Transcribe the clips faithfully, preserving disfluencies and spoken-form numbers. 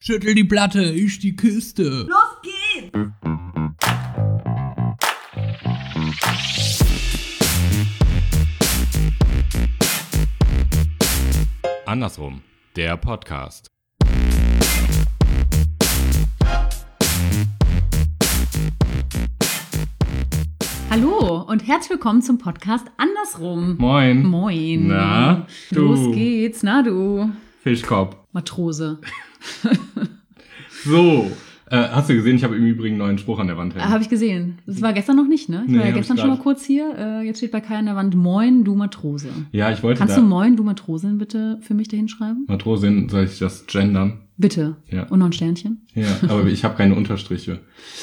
Schüttel die Platte, ich die Kiste. Los geht's! Andersrum, der Podcast. Hallo und herzlich willkommen zum Podcast Andersrum. Moin. Moin. Na, du. Los geht's, na du. Fischkopf. Matrose. So, äh, hast du gesehen, ich habe im Übrigen einen neuen Spruch an der Wand hängen. Habe ich gesehen. Das war gestern noch nicht, ne? Ich Nee, war ja hab gestern ich schon mal grad. kurz hier. Äh, jetzt steht bei Kai an der Wand, Moin, du Matrose. Ja, ich wollte Kannst da... du Moin, du Matrosin bitte für mich da hinschreiben? Matrosin, soll ich das gendern? Bitte. Ja. Und noch ein Sternchen? Ja, aber ich habe keine Unterstriche.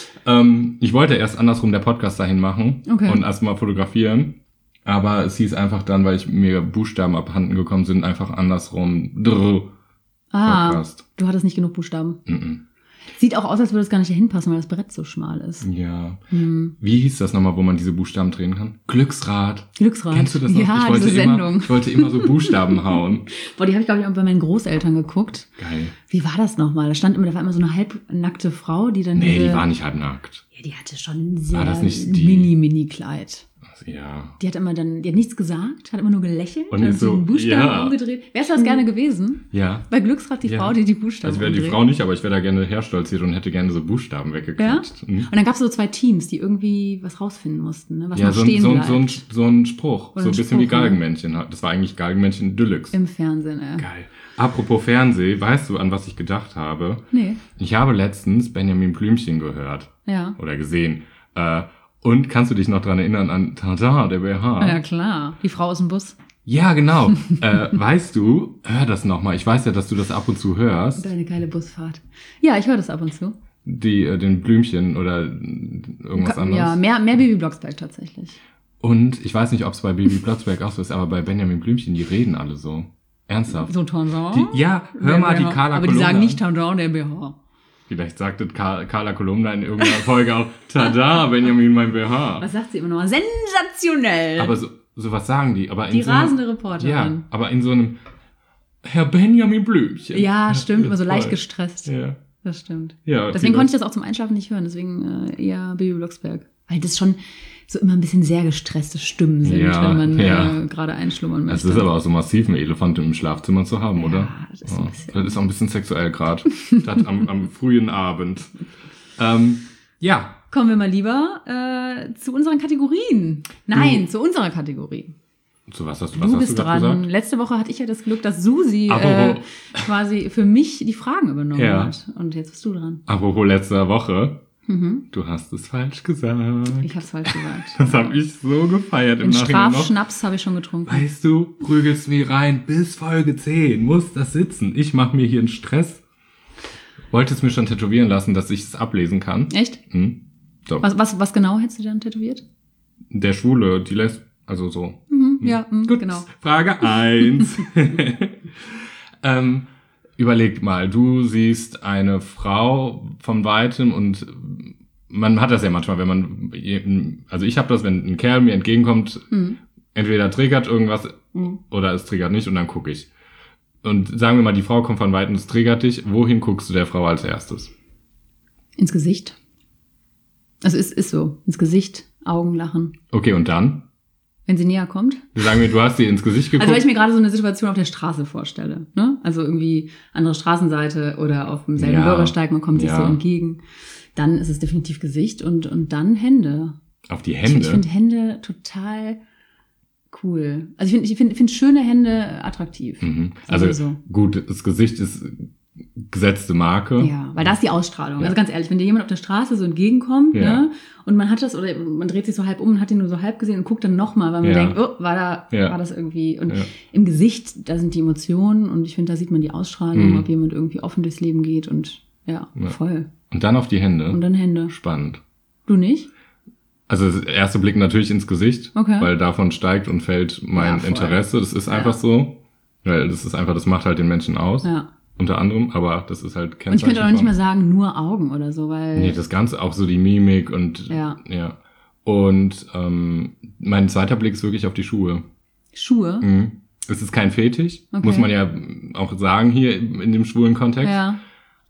Ähm, ich wollte erst andersrum der Podcast dahin machen Okay. und erstmal fotografieren. Aber es hieß einfach dann, weil ich mir Buchstaben abhanden gekommen sind, einfach andersrum. Drrr, Ah, Podcast. du hattest nicht genug Buchstaben. Mm-mm. Sieht auch aus, als würde es gar nicht dahin passen, weil das Brett so schmal ist. Ja. Hm. Wie hieß das nochmal, wo man diese Buchstaben drehen kann? Glücksrad. Glücksrad. Kennst du das noch? Ja, ich wollte diese immer, Sendung. Ich wollte immer so Buchstaben hauen. Boah, die habe ich, glaube ich, auch bei meinen Großeltern geguckt. Geil. Wie war das nochmal? Da stand immer, da war immer so eine halbnackte Frau, die dann Nee, diese, die war nicht halbnackt. Ja, die hatte schon ein sehr War das nicht die- mini-mini-Kleid. Also, ja. Die hat immer dann, die hat nichts gesagt, hat immer nur gelächelt Und und ist so, den Buchstaben ja. umgedreht. Wärst du das gerne gewesen? Ja. Bei Glücksrad die Ja. Frau, die die Buchstaben Also wäre die umdreht. Frau nicht, aber ich wäre da gerne herstolziert und hätte gerne so Buchstaben Ja? weggekriegt. Mhm. Und dann gab es so zwei Teams, die irgendwie was rausfinden mussten, ne? was Ja, noch so, ein- stehen so, ein- bleibt. so, ein, so ein Spruch. Oder so ein ein bisschen wie Spruch, ne? Galgenmännchen. Das war eigentlich Galgenmännchen Deluxe. Im Fernsehen, ja. Geil. Apropos Fernseh, weißt du, an was ich gedacht habe? Nee, Ich habe letztens Benjamin Blümchen gehört. ja. Oder gesehen. Äh, und kannst du dich noch dran erinnern an Tada, der B H? Ja, klar. Die Frau aus dem Bus. Ja, genau. äh, weißt du, hör das nochmal. Ich weiß ja, dass du das ab und zu hörst. Deine geile Busfahrt. Ja, ich höre das ab und zu. Die, äh, den Blümchen oder irgendwas anderes. Ja, mehr, mehr Baby Blocksberg tatsächlich. Und ich weiß nicht, ob es bei Baby Blocksberg auch so ist, aber bei Benjamin Blümchen, die reden alle so. Ernsthaft. So Tondon. Die, ja, hör mal die Carla Aber die Kolumna. sagen nicht Tondon, der B H. Vielleicht sagte Car- Carla Kolumna in irgendeiner Folge auch, tada, Benjamin, mein B H. Was sagt sie immer noch? Sensationell. Aber so, so was sagen die. Aber in die so einem- rasende Reporterin. Ja, aber in so einem Herr Benjamin Blümchen. Ja, stimmt, immer so leicht voll. gestresst. Ja. Das stimmt. Ja, Deswegen die- konnte ich das auch zum Einschlafen nicht hören. Deswegen äh, eher Baby Blocksberg. Weil das schon so immer ein bisschen sehr gestresste Stimmen sind, Ja, wenn man ja. äh, gerade einschlummern Es möchte. ist aber auch so massiv, einen Elefant im Schlafzimmer zu haben, oder? das ist ein bisschen- Das ist auch ein bisschen sexuell gerade. Das am, am frühen Abend. Ähm, ja, Kommen wir mal lieber äh, zu unseren Kategorien. Nein, zu unserer Kategorie. zu was hast du, was Du hast bist du gerade dran. gesagt? Letzte Woche hatte ich ja das Glück, dass Susi äh, Apropos- quasi für mich die Fragen übernommen Ja. hat. Und jetzt bist du dran. Apropos letzter Woche, Mhm. du hast es falsch gesagt. Ich hab's falsch gesagt. Das habe ich so gefeiert im Den Nachhinein noch. Strafschnaps habe ich schon getrunken. Weißt du, prügelst mir rein, bis Folge zehn muss das sitzen. Ich mache mir hier einen Stress. Wollte es mir schon tätowieren lassen, dass ich es ablesen kann. Echt? Hm. So. Was, was, was genau hättest du dann tätowiert? Der Schwule, die lässt, also so. Mhm, ja, mhm, Gut, genau. Frage eins. ähm, überleg mal, du siehst eine Frau von Weitem und man hat das ja manchmal, wenn man, also ich habe das, wenn ein Kerl mir entgegenkommt, Mhm. entweder triggert irgendwas Mhm. oder es triggert nicht und dann gucke ich. Und sagen wir mal, die Frau kommt von Weitem, es triggert dich, wohin guckst du der Frau als erstes? Ins Gesicht. Also ist, ist so. Ins Gesicht, Augen, Lachen. Okay, und dann? Wenn sie näher kommt. Sagen wir, du hast sie ins Gesicht geguckt. Also weil ich mir gerade so eine Situation auf der Straße vorstelle. Ne? Also irgendwie andere Straßenseite oder auf demselben Ja. Bürgersteig, man kommt sich Ja. so entgegen. Dann ist es definitiv Gesicht und, und dann Hände. auf die Ich, Hände. ich finde Hände total cool. Also ich finde ich finde, finde schöne Hände attraktiv. Mhm. Also Sowieso. gut, das Gesicht ist gesetzte Marke. Ja, weil da ist die Ausstrahlung. Ja. Also ganz ehrlich, wenn dir jemand auf der Straße so entgegenkommt, Ja. ne, und man hat das, oder man dreht sich so halb um und hat den nur so halb gesehen und guckt dann nochmal, weil man Ja. denkt, oh, war da, Ja. war das irgendwie. Und Ja. im Gesicht, da sind die Emotionen und ich finde, da sieht man die Ausstrahlung, Mhm. ob jemand irgendwie offen durchs Leben geht und ja, Ja. voll. Und dann auf die Hände. Und dann Hände. Spannend. Du nicht? Also der erste Blick natürlich ins Gesicht, Okay. weil davon steigt und fällt mein Ja, voll. Interesse. Das ist einfach Ja. so. Weil das ist einfach, das macht halt den Menschen aus. Ja. Unter anderem, aber das ist halt Und ich könnte Kennzeichen auch nicht von- mehr sagen, nur Augen oder so, weil. Nee, das Ganze, auch so die Mimik und Ja. ja. Und ähm, mein zweiter Blick ist wirklich auf die Schuhe. Schuhe. Mhm. Es ist kein Fetisch, Okay. muss man ja auch sagen hier in dem schwulen Kontext. Ja.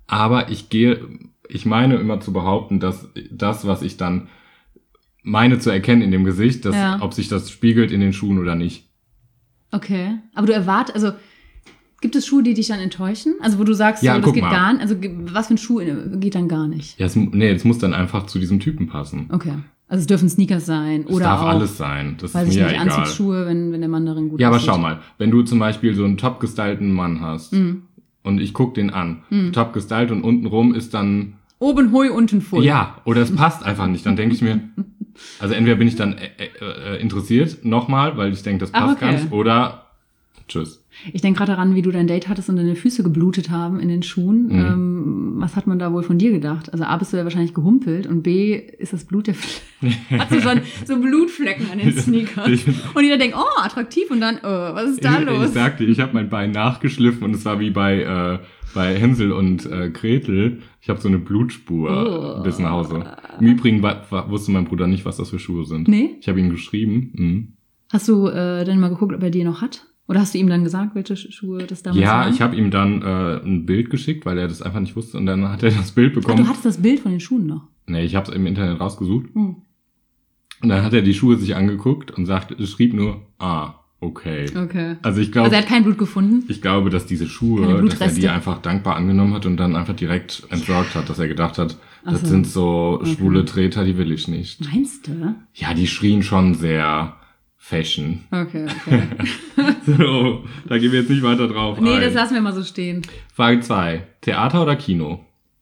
Aber ich gehe, ich meine immer zu behaupten, dass das, was ich dann meine zu erkennen in dem Gesicht, dass, Ja. ob sich das spiegelt in den Schuhen oder nicht. Okay. Aber du erwartest, also gibt es Schuhe, die dich dann enttäuschen? Also wo du sagst, Ja, so, das guck geht mal. gar nicht, also ge- was für ein Schuh geht dann gar nicht? Ja, es, nee, es muss dann einfach zu diesem Typen passen. Okay. Also es dürfen Sneakers sein Es oder darf auch, alles sein. Das weiß ist ich mir nicht, ja egal. Anzugsschuhe, wenn, wenn der Mann darin gut Ja, aber aussieht. schau mal, wenn du zum Beispiel so einen top gestylten Mann hast Mhm. und ich guck den an, top gestylt und untenrum ist dann, Oben hui, unten voll. ja, oder es passt einfach nicht, dann denke ich mir, also entweder bin ich dann äh, äh, interessiert nochmal, weil ich denke, das Ach, passt okay. gar nicht, oder tschüss. Ich denke gerade daran, wie du dein Date hattest und deine Füße geblutet haben in den Schuhen. Mhm. Ähm, was hat man da wohl von dir gedacht? Also A, bist du ja wahrscheinlich gehumpelt und B, ist das Blut der Hast du schon so Blutflecken an den Sneakers. Ich- Und jeder denkt, oh, attraktiv. Und dann, oh, was ist da ich, los? Ich sagte, ich habe mein Bein nachgeschliffen und es war wie bei äh, bei Hänsel und äh, Gretel. Ich habe so eine Blutspur Oh. bis nach Hause. Im Übrigen wa- wa- wusste mein Bruder nicht, was das für Schuhe sind. Nee? Ich habe ihm geschrieben. Mhm. Hast du äh, dann mal geguckt, ob er die noch hat? Oder hast du ihm dann gesagt, welche Schuhe das damals Ja, waren? ich habe ihm dann äh, ein Bild geschickt, weil er das einfach nicht wusste und dann hat er das Bild Ach, bekommen. du hattest das Bild von den Schuhen noch. Nee, ich habe es im Internet rausgesucht. Hm. Und dann hat er die Schuhe sich angeguckt und sagt, es schrieb nur, ah, okay. Okay. Also ich Also glaube, er hat kein Blut gefunden? ich glaube, dass diese Keine Schuhe, dass er Blutreste. die einfach dankbar angenommen hat und dann einfach direkt entsorgt hat, dass er gedacht hat, Ach das so. sind so Okay. schwule Treter, die will ich nicht. Meinst du? Ja, die schrien schon sehr Fashion. Okay, okay. So, da gehen wir jetzt nicht weiter drauf Nee, ein. das lassen wir mal so stehen. Frage zwei. Theater oder Kino?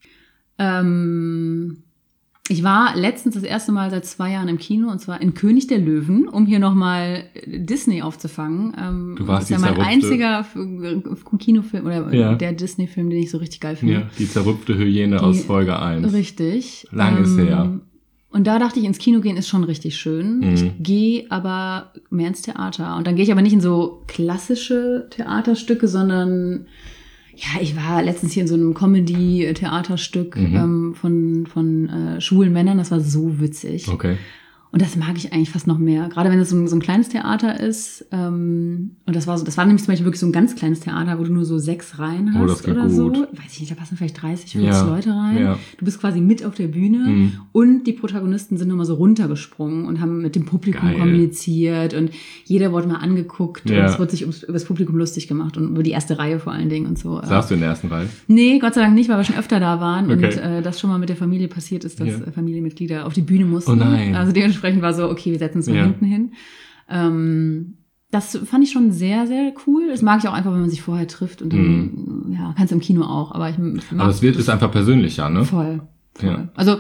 Ähm, ich war letztens das erste Mal seit zwei Jahren im Kino, und zwar in König der Löwen, um hier nochmal Disney aufzufangen. Ähm, Du warst das ist ja die mein zerrupfte- einziger F- Kinofilm oder Ja. der Disney-Film, den ich so richtig geil finde. Ja, die zerrüpfte Hyäne Die- aus Folge eins. Richtig. Lang ist her. Und da dachte ich, ins Kino gehen ist schon richtig schön. Mhm. Ich gehe aber mehr ins Theater. Und dann gehe ich aber nicht in so klassische Theaterstücke, sondern ja, ich war letztens hier in so einem Comedy-Theaterstück Mhm. ähm, von, von äh, schwulen Männern. Das war so witzig. Okay. Und das mag ich eigentlich fast noch mehr. Gerade wenn es so ein, so ein kleines Theater ist. Ähm, und das war so, das war nämlich zum Beispiel wirklich so ein ganz kleines Theater, wo du nur so sechs Reihen hast Oh, das klingt oder so. gut. Weiß ich nicht, da passen vielleicht dreißig, vierzig Ja, Leute rein. ja. Du bist quasi mit auf der Bühne Mhm. und die Protagonisten sind nochmal so runtergesprungen und haben mit dem Publikum Geil. kommuniziert und jeder wurde mal angeguckt Ja. und es wurde sich ums, über das Publikum lustig gemacht und über die erste Reihe vor allen Dingen und so. Saßt du in der ersten Reihe? Nee, Gott sei Dank nicht, weil wir schon öfter da waren Okay. und äh, das schon mal mit der Familie passiert ist, dass Ja. äh, Familienmitglieder auf die Bühne mussten. Oh nein. Also dementsprechend war so, okay, wir setzen uns mal Ja. hinten hin. Ähm, das fand ich schon sehr, sehr cool. Das mag ich auch einfach, wenn man sich vorher trifft und dann, ja, kannst du im Kino auch, aber ich mag Aber es wird, ist einfach persönlicher, ne? voll. voll. Ja. Also,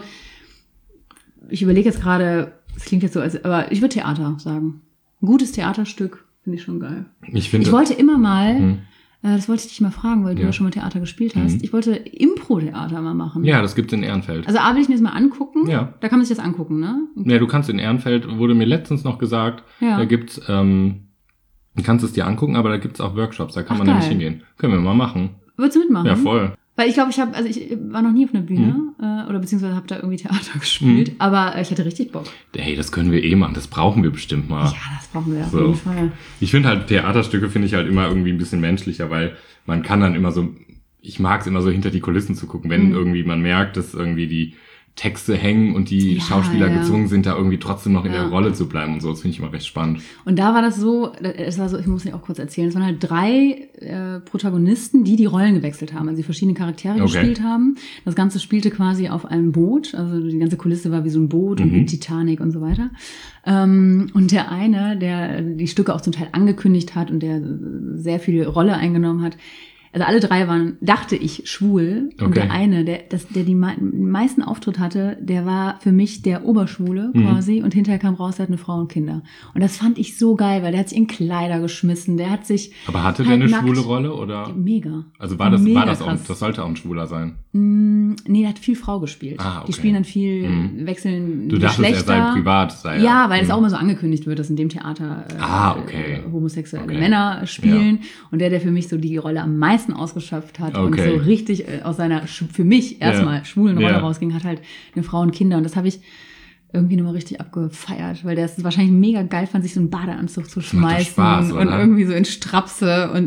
ich überlege jetzt gerade, es klingt jetzt so, als, aber ich würde Theater sagen. Ein gutes Theaterstück finde ich schon geil. Ich finde. Ich wollte immer mal, Hm. äh, das wollte ich dich mal fragen, weil du Ja. ja schon mal Theater gespielt hast, Mhm. ich wollte Impro-Theater mal machen. Ja, das gibt's in Ehrenfeld. Also A, will ich mir das mal angucken. Ja. Da kann man sich das angucken, ne? Ne, du kannst in Ehrenfeld, wurde mir letztens noch gesagt, Ja. da gibt's, ähm, du kannst es dir angucken, aber da gibt's auch Workshops, da kann Ach, man geil. nämlich hingehen. Können wir mal machen. Würdest du mitmachen? Ja, voll. Weil ich glaube, ich habe, also ich war noch nie auf einer Bühne Mhm. äh, oder beziehungsweise habe da irgendwie Theater gespielt, aber äh, ich hatte richtig Bock. Hey, das können wir eh machen, das brauchen wir bestimmt mal. Ja, das brauchen wir auf So. jeden Fall. Ich finde halt, Theaterstücke finde ich halt immer irgendwie ein bisschen menschlicher, weil man kann dann immer so, ich mag es immer so hinter die Kulissen zu gucken, wenn Mhm. irgendwie man merkt, dass irgendwie die Texte hängen und die Ja, Schauspieler ja. gezwungen sind, da irgendwie trotzdem noch in Ja. der Rolle zu bleiben und so. Das finde ich immer recht spannend. Und da war das so, es war so, ich muss dir auch kurz erzählen, es waren halt drei äh, Protagonisten, die die Rollen gewechselt haben, also die verschiedene Charaktere Okay. gespielt haben. Das Ganze spielte quasi auf einem Boot, also die ganze Kulisse war wie so ein Boot und Mhm. wie Titanic und so weiter. Ähm, und der eine, der die Stücke auch zum Teil angekündigt hat und der sehr viel Rolle eingenommen hat, also alle drei waren, dachte ich, schwul. Und Okay. der eine, der, das, der die mei- meisten Auftritt hatte, der war für mich der Oberschwule Mhm. quasi. Und hinterher kam raus, der hat eine Frau und Kinder. Und das fand ich so geil, weil der hat sich in Kleider geschmissen. Der hat sich Aber hatte der halt eine nackt- schwule Rolle oder? Mega. Also war das, Mega war das auch, krass. das sollte auch ein Schwuler sein. Mm, nee, der hat viel Frau gespielt. Ah, okay. Die spielen dann viel, Mhm. wechseln Du dachtest, er Geschlechter. sei privat, sei er. Ja, weil es Mhm. auch immer so angekündigt wird, dass in dem Theater äh, Ah, okay. äh, homosexuelle Okay. Männer spielen. Und der, der für mich so die Rolle am meisten ausgeschöpft hat Okay. und so richtig äh, aus seiner, sch- für mich erstmal, Ja. schwulen Rolle Ja. rausging, hat halt eine Frau und Kinder. Und das habe ich irgendwie nochmal richtig abgefeiert, weil der es wahrscheinlich mega geil fand, sich so einen Badeanzug zu macht doch schmeißen Spaß, und oder? irgendwie so in Strapse und,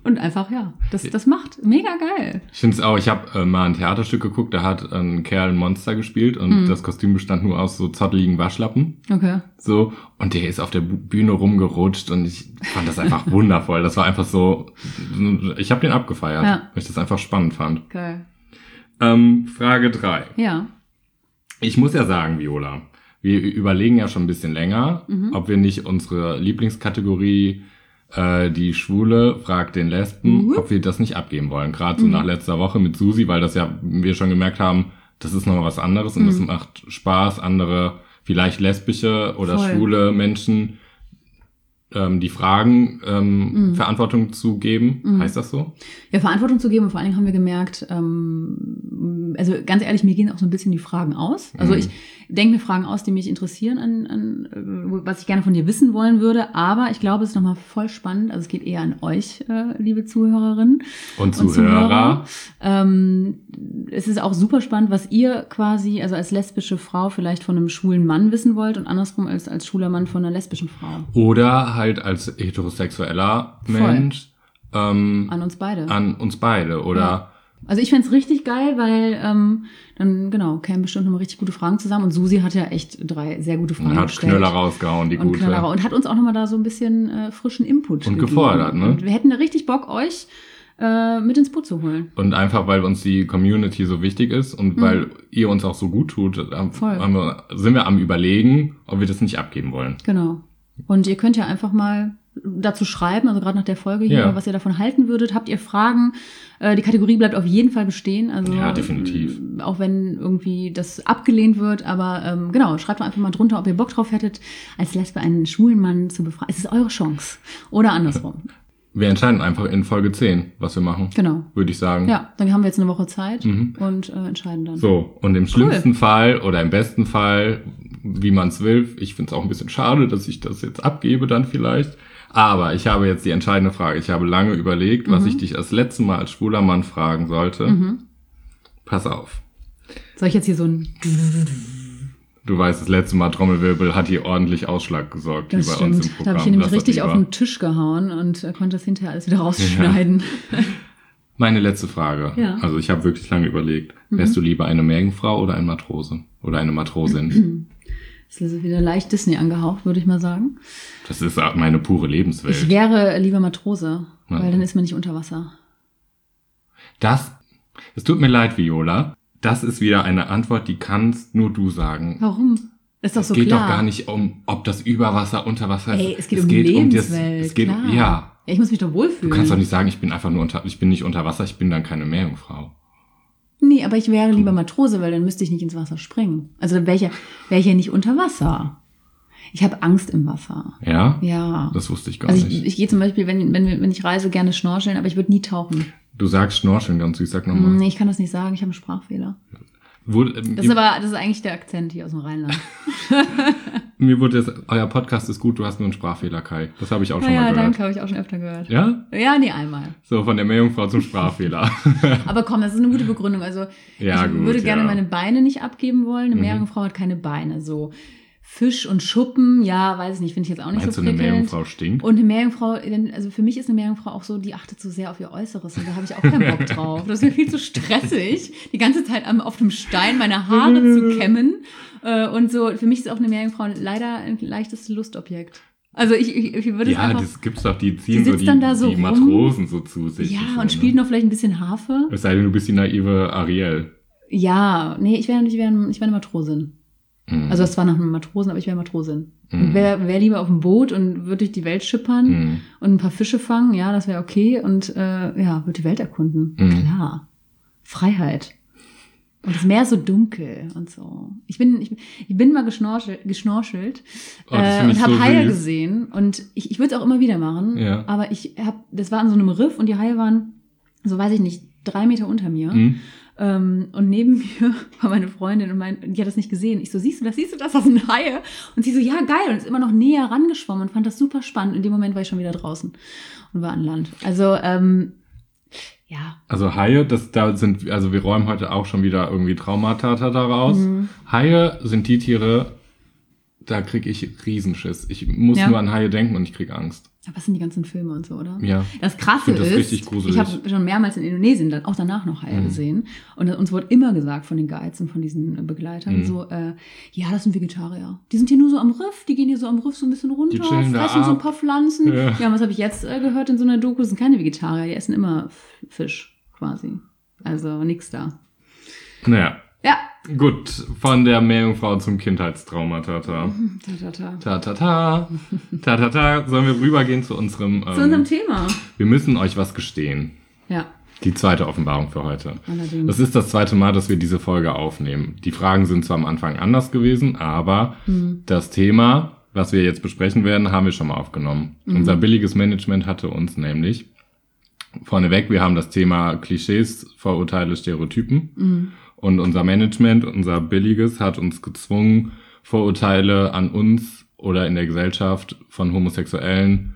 Und einfach, ja, das, das macht mega geil. Ich finde es auch, ich habe äh, mal ein Theaterstück geguckt, da hat ein Kerl ein Monster gespielt und Mhm. das Kostüm bestand nur aus so zotteligen Waschlappen. Okay. So, und der ist auf der Bu- Bühne rumgerutscht und ich fand das einfach wundervoll. Das war einfach so, ich habe den abgefeiert, Ja. weil ich das einfach spannend fand. Geil. Ähm, Frage drei. Ja. Ich muss ja sagen, Viola, wir überlegen ja schon ein bisschen länger, Mhm. ob wir nicht unsere Lieblingskategorie, äh, die Schwule fragt den Lesben, Mhm. ob wir das nicht abgeben wollen. Gerade so Mhm. nach letzter Woche mit Susi, weil das ja, wir schon gemerkt haben, das ist noch was anderes und das Mhm. macht Spaß, andere, vielleicht lesbische oder Voll. schwule Menschen, ähm, die Fragen, ähm, Mhm. Verantwortung zu geben. Mhm. Heißt das so? Ja, Verantwortung zu geben und vor allen Dingen haben wir gemerkt, ähm, also ganz ehrlich, mir gehen auch so ein bisschen die Fragen aus. Also Mhm. ich denke mir Fragen aus, die mich interessieren, an, an äh, was ich gerne von dir wissen wollen würde, aber ich glaube, es ist nochmal voll spannend, also es geht eher an euch, äh, liebe Zuhörerinnen Und Zuhörer. Ähm, es ist auch super spannend, was ihr quasi, also als lesbische Frau vielleicht von einem schwulen Mann wissen wollt und andersrum als, als schwuler Mann von einer lesbischen Frau. Oder halt als heterosexueller Voll. Mensch ähm, An uns beide. an uns beide. Oder Ja. Also ich fänd's richtig geil, weil ähm, dann, genau, kämen bestimmt nochmal richtig gute Fragen zusammen. Und Susi hat ja echt drei sehr gute Fragen hat gestellt. Knöller rausgehauen, die und gute. Knöller, und hat uns auch nochmal da so ein bisschen äh, frischen Input Und gegeben. gefordert, ne? Und wir hätten da richtig Bock, euch äh, mit ins Boot zu holen. Und einfach, weil uns die Community so wichtig ist und Mhm. weil ihr uns auch so gut tut, haben Voll. haben wir, sind wir am Überlegen, ob wir das nicht abgeben wollen. Genau. Und ihr könnt ja einfach mal dazu schreiben, also gerade nach der Folge hier, Ja. was ihr davon halten würdet. Habt ihr Fragen? Äh, die Kategorie bleibt auf jeden Fall bestehen. Also, Ja, definitiv. äh, Auch wenn irgendwie das abgelehnt wird. Aber ähm, genau, schreibt doch einfach mal drunter, ob ihr Bock drauf hättet, als Lesbe einen schwulen Mann zu befragen. Es ist eure Chance. Oder andersrum. Wir entscheiden einfach in Folge zehn, was wir machen. Genau. Würde ich sagen. Ja, dann haben wir jetzt eine Woche Zeit Mhm. und äh, entscheiden dann. So, und im schlimmsten Fall oder im besten Fall, wie man es will, ich finde es auch ein bisschen schade, dass ich das jetzt abgebe dann vielleicht, aber ich habe jetzt die entscheidende Frage. Ich habe lange überlegt, was Mhm. ich dich das letzte Mal als schwuler Mann fragen sollte. Mhm. Pass auf. Soll ich jetzt hier so ein... Du weißt, das letzte Mal Trommelwirbel hat hier ordentlich Ausschlag gesorgt Das hier bei uns stimmt. im Da Programm. habe ich hier nämlich Lass das richtig auf lieber. den Tisch gehauen und äh, konnte das hinterher alles wieder rausschneiden. Meine letzte Frage. Ja. Also ich habe wirklich lange überlegt. Wärst du lieber eine Meerjungfrau oder ein Matrose? Oder eine Matrosin? Das ist wieder leicht Disney angehaucht, würde ich mal sagen. Das ist meine pure Ich Lebenswelt. wäre lieber Matrose, Ja. weil dann ist man nicht unter Wasser. Das, es tut mir leid, Viola. Das ist wieder eine Antwort, die kannst nur du sagen. Warum? Ist doch Es so geht klar. doch gar nicht um, ob das Überwasser, Unterwasser ist. Ey, es geht um die das, Lebenswelt. es geht, klar. ja. ja. Ich muss mich doch wohlfühlen. Du kannst doch nicht sagen, ich bin einfach nur unter, ich bin nicht unter Wasser, ich bin dann keine Meerjungfrau. Nee, aber ich wäre lieber Matrose, weil dann müsste ich nicht ins Wasser springen. Also dann wäre ich ja, wäre ich ja nicht unter Wasser. Ich habe Angst im Wasser. Ja? Ja. Das wusste ich gar Also nicht. ich, ich gehe zum Beispiel, wenn, wenn, wenn ich reise, gerne schnorcheln, aber ich würde nie tauchen. Du sagst Schnorcheln ganz süß, sag nochmal. Nee, ich kann das nicht sagen, ich habe einen Sprachfehler. Wurde, ähm, Das ist aber, das ist eigentlich der Akzent hier aus dem Rheinland. mir wurde jetzt, euer Podcast ist gut, du hast nur einen Sprachfehler, Kai. Das habe ich auch schon Ja, mal ja, gehört. danke, habe ich auch schon öfter gehört. Ja? Ja, nee, einmal. So, von der Meerjungfrau zum Sprachfehler. Aber komm, das ist eine gute Begründung. Also Ja, ich gut, würde gerne ja. meine Beine nicht abgeben wollen. Eine Mhm. Meerjungfrau hat keine Beine. So Fisch und Schuppen, ja, weiß ich nicht, finde ich jetzt auch nicht Meinst so du, eine prickelnd. Meerjungfrau stinkt? Und eine Meerjungfrau, denn- also für mich ist eine Meerjungfrau auch so, die achtet so sehr auf ihr Äußeres und da habe ich auch keinen Bock drauf. Das ist mir viel zu stressig, die ganze Zeit am, auf dem Stein meine Haare zu kämmen. Äh, und so, für mich ist auch eine Meerjungfrau leider ein leichtes Lustobjekt. Also ich, ich, ich würde es Ja, einfach... das gibt's doch, die ziehen Die so sitzt die, dann da so die rum. Matrosen so zu sich. Ja, so, und spielt ne? noch vielleicht ein bisschen Harfe. Es sei denn, du bist die naive Ariel. Ja, nee, ich wäre ich wär, ich wär eine Matrosin. Mhm. Also es war nach einem Matrosen, aber ich wäre Matrosin. Mhm. Und wäre wär lieber auf dem Boot und würde durch die Welt schippern Mhm. und ein paar Fische fangen, ja, das wäre okay. Und äh, ja, würde die Welt erkunden. Mhm. Klar. Freiheit. Und das Meer so dunkel und so. Ich bin, ich, ich bin mal geschnorchelt, geschnorchelt Oh, das äh, find ich und habe so Haie süß. gesehen. Und ich, ich würde es auch immer wieder machen. Ja. Aber ich habe, das war an so einem Riff und die Haie waren, so weiß ich nicht, drei Meter unter mir. Mhm. Ähm, und neben mir war meine Freundin und mein, die hat das nicht gesehen. Ich so, siehst du das, siehst du das, das sind Haie? Und sie so, ja, geil. Und ist immer noch näher rangeschwommen und fand das super spannend. In dem Moment war ich schon wieder draußen und war an Land. Also, ähm, ja. Also Haie, das da sind, also wir räumen heute auch schon wieder irgendwie Traumata daraus. Mhm. Haie sind die Tiere, da kriege ich Riesenschiss. Ich muss Ja. nur an Haie denken und ich kriege Angst. Aber das sind die ganzen Filme und so, oder? Ja. Das Krasse Ich find das ist, richtig gruselig. ich habe schon mehrmals in Indonesien dann auch danach noch Haie Mhm. gesehen. Und uns wurde immer gesagt von den Guides und von diesen Begleitern Mhm. so, äh, ja, das sind Vegetarier. Die sind hier nur so am Riff, die gehen hier so am Riff so ein bisschen runter, Die chillen da fressen so ein ab. paar Pflanzen. Ja. Ja, und was habe ich jetzt äh, gehört in so einer Doku? Das sind keine Vegetarier, die essen immer F- Fisch quasi. Also nix da. Naja, Ja. gut. Von der Meerjungfrau zum Kindheitstrauma, tata. Ta, ta, ta. Ta, ta, ta. Ta, ta, ta. Sollen wir rübergehen zu unserem... Zu unserem Ähm, Thema. wir müssen euch was gestehen. Ja, Die zweite Offenbarung für heute. allerdings. Das ist das zweite Mal, dass wir diese Folge aufnehmen. Die Fragen sind zwar am Anfang anders gewesen, aber Mhm. das Thema, was wir jetzt besprechen werden, haben wir schon mal aufgenommen. Mhm. Unser billiges Management hatte uns nämlich vorneweg, wir haben das Thema Klischees, Vorurteile, Stereotypen. Mhm. Und unser Management, unser billiges, hat uns gezwungen, Vorurteile an uns oder in der Gesellschaft von Homosexuellen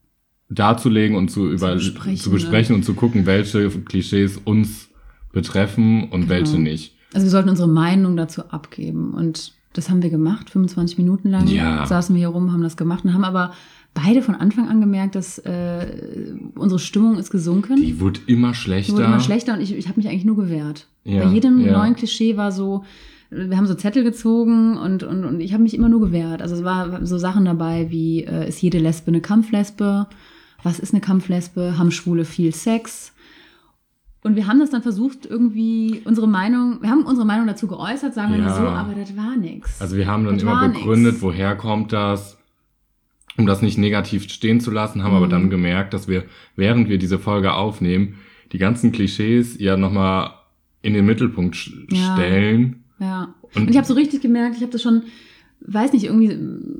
darzulegen und zu, über, besprechen, zu besprechen und zu gucken, welche Klischees uns betreffen und welche nicht. Also wir sollten unsere Meinung dazu abgeben. Und das haben wir gemacht, fünfundzwanzig Minuten lang. Ja. Saßen wir hier rum, haben das gemacht und haben aber beide von Anfang an gemerkt, dass äh, unsere Stimmung ist gesunken. Die wurde immer Die schlechter. wurde immer schlechter und ich, ich habe mich eigentlich nur gewehrt. Ja, Bei jedem ja. neuen Klischee war so, wir haben so Zettel gezogen und, und, und ich habe mich immer nur gewehrt. Also es war so Sachen dabei wie, äh, ist jede Lesbe eine Kampflesbe? Was ist eine Kampflesbe? Haben Schwule viel Sex? Und wir haben das dann versucht, irgendwie unsere Meinung, wir haben unsere Meinung dazu geäußert, sagen wir Ja. mal so, aber das war nix. Also wir haben dann Das immer war begründet, nix. woher kommt das, um das nicht negativ stehen zu lassen, haben aber Mhm. dann gemerkt, dass wir, während wir diese Folge aufnehmen, die ganzen Klischees ja nochmal in den Mittelpunkt sch- Ja. stellen. Ja. Und- Und, ich habe so richtig gemerkt, ich habe das schon, weiß nicht, irgendwie,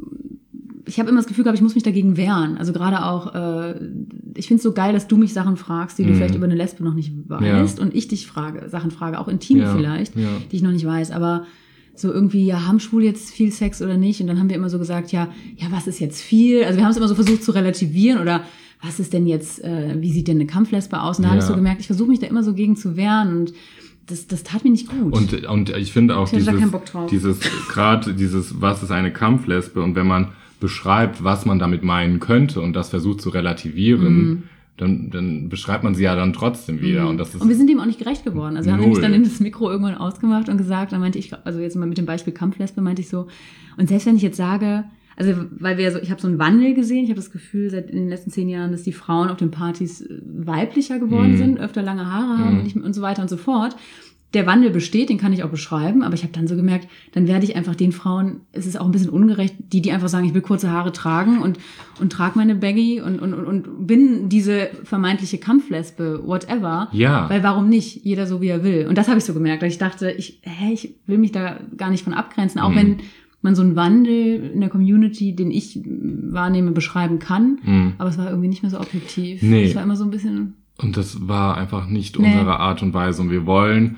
ich habe immer das Gefühl gehabt, ich muss mich dagegen wehren. Also gerade auch, äh, ich finde es so geil, dass du mich Sachen fragst, die du Mhm. vielleicht über eine Lesbe noch nicht weißt und ich dich frage, Sachen frage, auch intim Ja, vielleicht, ja. die ich noch nicht weiß. Aber so irgendwie, ja, haben Schwule jetzt viel Sex oder nicht? Und dann haben wir immer so gesagt, ja, ja, was ist jetzt viel? Also wir haben es immer so versucht zu relativieren oder was ist denn jetzt, äh, wie sieht denn eine Kampflesbe aus? Und da Ja. habe ich so gemerkt, ich versuche mich da immer so gegen zu wehren und das, das tat mir nicht gut. Und, und ich finde auch Ich hatte da dieses, keinen Bock drauf. dieses, gerade dieses, was ist eine Kampflesbe und wenn man beschreibt, was man damit meinen könnte und das versucht zu relativieren, Mhm. dann, dann beschreibt man sie ja dann trotzdem wieder. Und das ist Und wir sind dem auch nicht gerecht geworden. Also wir haben Null. nämlich dann in das Mikro irgendwann ausgemacht und gesagt, dann meinte ich, also jetzt mal mit dem Beispiel Kampflesbe, meinte ich so, und selbst wenn ich jetzt sage, also weil wir so, ich habe so einen Wandel gesehen, ich habe das Gefühl, seit in den letzten zehn Jahren, dass die Frauen auf den Partys äh, weiblicher geworden Mhm. sind, öfter lange Haare haben Mhm. und, nicht, und so weiter und so fort. Der Wandel besteht, den kann ich auch beschreiben, aber ich habe dann so gemerkt, dann werde ich einfach den Frauen, es ist auch ein bisschen ungerecht, die, die einfach sagen, ich will kurze Haare tragen und, und trage meine Baggy und, und, und, und bin diese vermeintliche Kampflesbe, whatever. Ja. Weil warum nicht? Jeder so, wie er will. Und das habe ich so gemerkt, dass ich dachte, ich, hä, ich will mich da gar nicht von abgrenzen, auch Mhm. wenn man so einen Wandel in der Community, den ich wahrnehme, beschreiben kann. Mhm. Aber es war irgendwie nicht mehr so objektiv. Nee. Es war immer so ein bisschen, Und das war einfach nicht Nee. unsere Art und Weise. Und wir wollen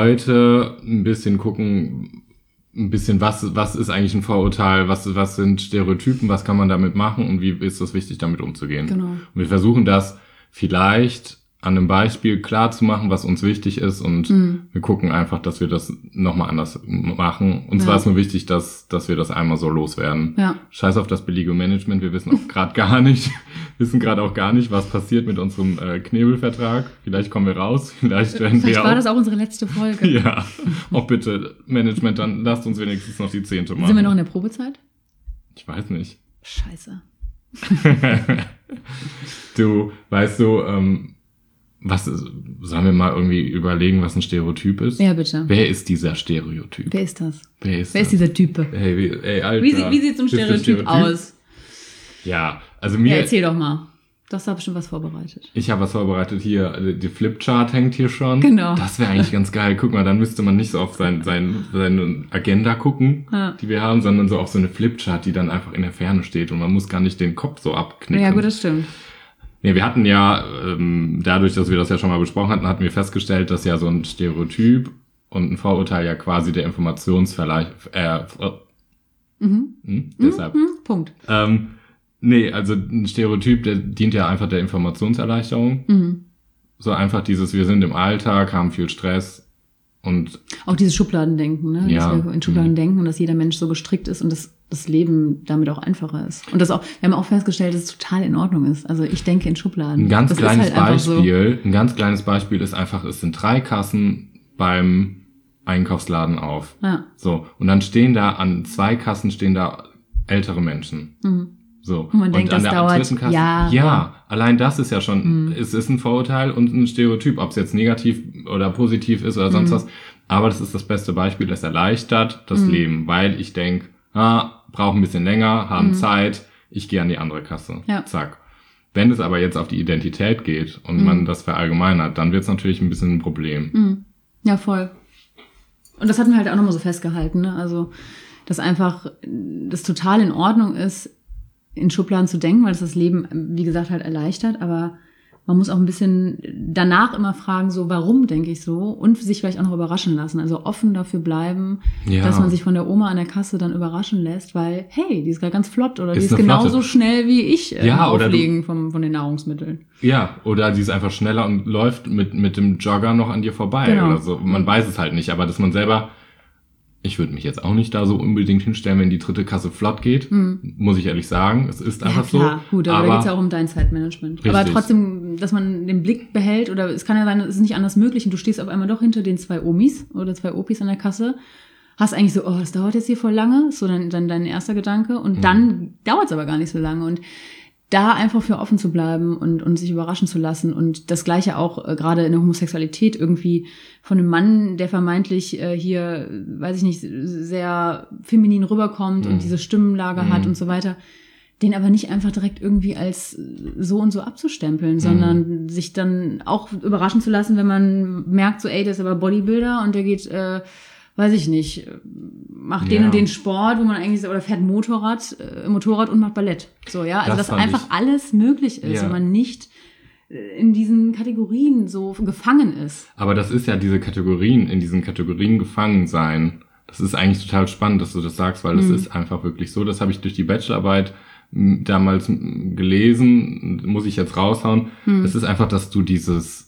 heute ein bisschen gucken, ein bisschen, was, was ist eigentlich ein Vorurteil, was, was sind Stereotypen, was kann man damit machen und wie ist es wichtig, damit umzugehen. genau. Und wir versuchen das vielleicht an einem Beispiel klar zu machen, was uns wichtig ist und Mhm. wir gucken einfach, dass wir das nochmal anders machen. Und Ja. zwar ist nur wichtig, dass, dass wir das einmal so loswerden. Ja. Scheiß auf das billige Management, wir wissen auch gerade gar nicht, wissen gerade auch gar nicht, was passiert mit unserem äh, Knebelvertrag. Vielleicht kommen wir raus, vielleicht werden Vielleicht wir war auch... das auch unsere letzte Folge. Ja, auch bitte, Management, dann lasst uns wenigstens noch die zehnte machen. Sind wir noch in der Probezeit? Ich weiß nicht. Scheiße. Du, weißt du, ähm, was ist, sollen wir mal irgendwie überlegen, was ein Stereotyp ist? Ja, bitte. Wer ist dieser Stereotyp? Wer ist das? Wer ist, Wer ist das? dieser Typ? Hey, wie, ey, Alter. Wie, sieht- wie sieht so ein Bist du Stereotyp, aus? Ja, also Ja, mir, erzähl doch mal. Du hast da bestimmt was vorbereitet. ich habe was vorbereitet hier, also die Flipchart hängt hier schon. Genau. Das wäre eigentlich ganz geil. Guck mal, dann müsste man nicht so auf sein, sein, seine Agenda gucken, Ja. die wir haben, sondern so auf so eine Flipchart, die dann einfach in der Ferne steht und man muss gar nicht den Kopf so abknicken. Ja, gut, das stimmt. Nee, wir hatten ja, ähm, dadurch, dass wir das ja schon mal besprochen hatten, hatten wir festgestellt, dass ja so ein Stereotyp und ein Vorurteil ja quasi der Informationsverleih, äh, äh, Mhm. hm, deshalb. Hm, Punkt. Ähm, nee, also ein Stereotyp, der dient ja einfach der Informationserleichterung. Mhm. So einfach dieses, wir sind im Alltag, haben viel Stress, Und auch dieses Schubladendenken, ne? Ja. Dass wir in Schubladen mhm. denken und dass jeder Mensch so gestrickt ist und dass das Leben damit auch einfacher ist. Und das auch, wir haben auch festgestellt, dass es total in Ordnung ist. Also ich denke in Schubladen. Ein ganz das kleines ist halt Beispiel, so. ein ganz kleines Beispiel ist einfach, es sind drei Kassen beim Einkaufsladen auf. Ja. So. Und dann stehen da an zwei Kassen stehen da ältere Menschen. Mhm. So. Und man und denkt, an das der dauert dritten Kasse, Jahre. Ja, allein das ist ja schon, Mhm. es ist ein Vorurteil und ein Stereotyp, ob es jetzt negativ oder positiv ist oder sonst Mhm. was. Aber das ist das beste Beispiel, das erleichtert das Mhm. Leben, weil ich denke, ah, brauche ein bisschen länger, haben Mhm. Zeit, ich gehe an die andere Kasse. Ja. Zack. Wenn es aber jetzt auf die Identität geht und Mhm. man das verallgemeinert, dann wird es natürlich ein bisschen ein Problem. Mhm. Ja, voll. Und das hatten wir halt auch nochmal so festgehalten, ne? Also, dass einfach das total in Ordnung ist, in Schubladen zu denken, weil es das Leben, wie gesagt, halt erleichtert, aber man muss auch ein bisschen danach immer fragen, so, warum denke ich so? Und sich vielleicht auch noch überraschen lassen. Also offen dafür bleiben, Ja. dass man sich von der Oma an der Kasse dann überraschen lässt, weil, hey, die ist gerade ganz flott oder Ist die ist eine genauso Flotte. schnell wie ich äh, Ja, im oder du- Auflegen vom, von den Nahrungsmitteln. Ja, oder die ist einfach schneller und läuft mit mit dem Jogger noch an dir vorbei Genau. oder so. Man weiß es halt nicht, aber dass man selber, ich würde mich jetzt auch nicht da so unbedingt hinstellen, wenn die dritte Kasse flott geht, Mhm. muss ich ehrlich sagen. Es ist einfach Ja, klar, so. gut, aber, da geht's ja auch um dein Zeitmanagement. Aber Richtig. trotzdem, dass man den Blick behält, oder es kann ja sein, es ist nicht anders möglich und du stehst auf einmal doch hinter den zwei Omis oder zwei Opis an der Kasse, hast eigentlich so, oh, das dauert jetzt hier voll lange, ist so dann, dann dein erster Gedanke und Mhm. dann dauert's aber gar nicht so lange und da einfach für offen zu bleiben und, und sich überraschen zu lassen und das Gleiche auch äh, gerade in der Homosexualität irgendwie von einem Mann, der vermeintlich äh, hier, weiß ich nicht, sehr feminin rüberkommt Mhm. und diese Stimmenlage hat Mhm. und so weiter, den aber nicht einfach direkt irgendwie als so und so abzustempeln, sondern sich dann auch überraschen zu lassen, wenn man merkt, so, ey, der ist aber Bodybuilder und der geht, äh, weiß ich nicht, macht den Ja. und den Sport, wo man eigentlich so, oder fährt Motorrad, äh, Motorrad und macht Ballett. So, ja, also Das dass fand einfach ich- alles möglich ist Ja. und man nicht äh, in diesen Kategorien so gefangen ist. Aber das ist ja diese Kategorien, in diesen Kategorien gefangen sein. Das ist eigentlich total spannend, dass du das sagst, weil das Mhm. ist einfach wirklich so. Das habe ich durch die Bachelorarbeit m, damals m, gelesen, muss ich jetzt raushauen. Mhm. Es ist einfach, dass du dieses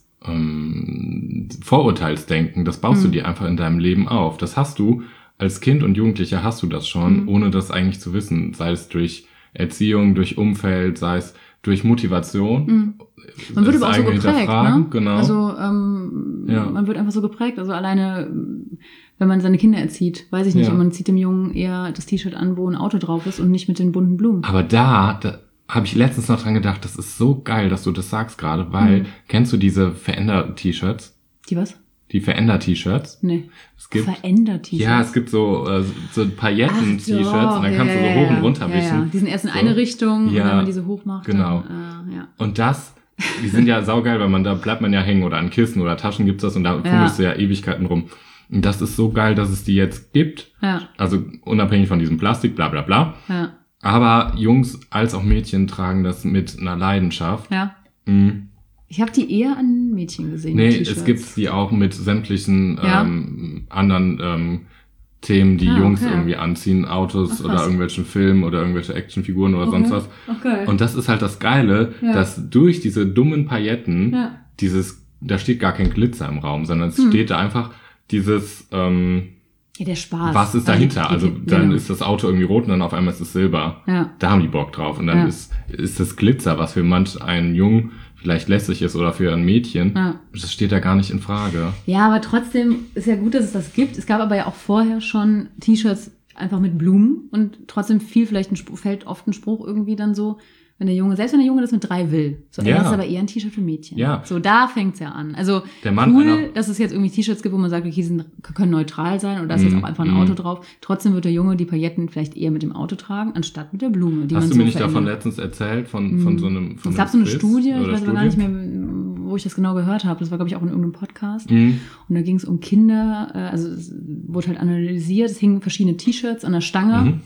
ähm, Vorurteilsdenken, das baust Mhm. du dir einfach in deinem Leben auf. Das hast du als Kind und Jugendlicher hast du das schon, Mhm. ohne das eigentlich zu wissen. Sei es durch Erziehung, durch Umfeld, sei es durch Motivation. Mhm. Man wird Das aber auch so eigene geprägt, Hinterfragen, ne? genau. Also ähm, Ja. man wird einfach so geprägt. Also alleine, ähm, wenn man seine Kinder erzieht, weiß ich nicht, Ja. und man zieht dem Jungen eher das T-Shirt an, wo ein Auto drauf ist und nicht mit den bunten Blumen. Aber da, da habe ich letztens noch dran gedacht, das ist so geil, dass du das sagst gerade, weil, Mhm. kennst du diese Veränder-T-Shirts? Die was? Die Veränder-T-Shirts? Nee. Es gibt, Verändert T-Shirts. ja, es gibt so, äh, so Pailletten-T-Shirts Ach, und dann doch, kannst ja, du so ja, hoch und ja. runter ja, wischen. ja. Die sind erst in So. eine Richtung und Ja, wenn man diese hoch macht, genau. dann, äh, ja. Und das, die sind ja saugeil, weil man da bleibt man ja hängen oder an Kissen oder Taschen gibt's das und da fummelst du ja Ewigkeiten rum. Und das ist so geil, dass es die jetzt gibt. Ja, Also unabhängig von diesem Plastik, bla bla bla. ja, Aber Jungs als auch Mädchen tragen das mit einer Leidenschaft. ja. Mhm. Ich habe die eher an Mädchen gesehen. Nee, die T-Shirts. es gibt die auch mit sämtlichen Ja? ähm, anderen ähm, Themen, die Ah, Jungs okay. irgendwie anziehen, Autos Ach, krass. oder irgendwelchen Filmen oder irgendwelche Actionfiguren oder Okay. sonst was. Okay. Und das ist halt das Geile, Ja. dass durch diese dummen Pailletten Ja. dieses, da steht gar kein Glitzer im Raum, sondern es Hm. steht da einfach dieses, ähm, Ja, der Spaß. was ist Also dahinter? die- Also die- dann genau. ist das Auto irgendwie rot und dann auf einmal ist es silber. Ja. Da haben die Bock drauf. Und dann Ja. ist, ist das Glitzer, was für manch einen Jungen vielleicht lässig ist oder für ein Mädchen, Ja. das steht da gar nicht in Frage. Ja, aber trotzdem ist ja gut, dass es das gibt. Es gab aber ja auch vorher schon T-Shirts einfach mit Blumen und trotzdem fiel vielleicht ein Spruch, fällt oft ein Spruch irgendwie dann so, wenn der Junge, selbst wenn der Junge das mit drei will. So, ey, Ja. das ist aber eher ein T-Shirt für Mädchen. Ja. So, da fängt's ja an. Also Der Mann cool, einer- dass es jetzt irgendwie T-Shirts gibt, wo man sagt, okay, die sind, können neutral sein und da ist Mm, jetzt auch einfach ein mm. Auto drauf. Trotzdem wird der Junge die Pailletten vielleicht eher mit dem Auto tragen, anstatt mit der Blume, die Hast man du so mir nicht davon verändert. letztens erzählt, von, von so einem von Es gab einem so eine Quiz Studie, ich oder weiß aber gar nicht Studie? mehr, wo ich das genau gehört habe. Das war, glaube ich, auch in irgendeinem Podcast. Mhm. Und da ging es um Kinder, äh, also es wurde halt analysiert, es hingen verschiedene T-Shirts an der Stange. Mhm.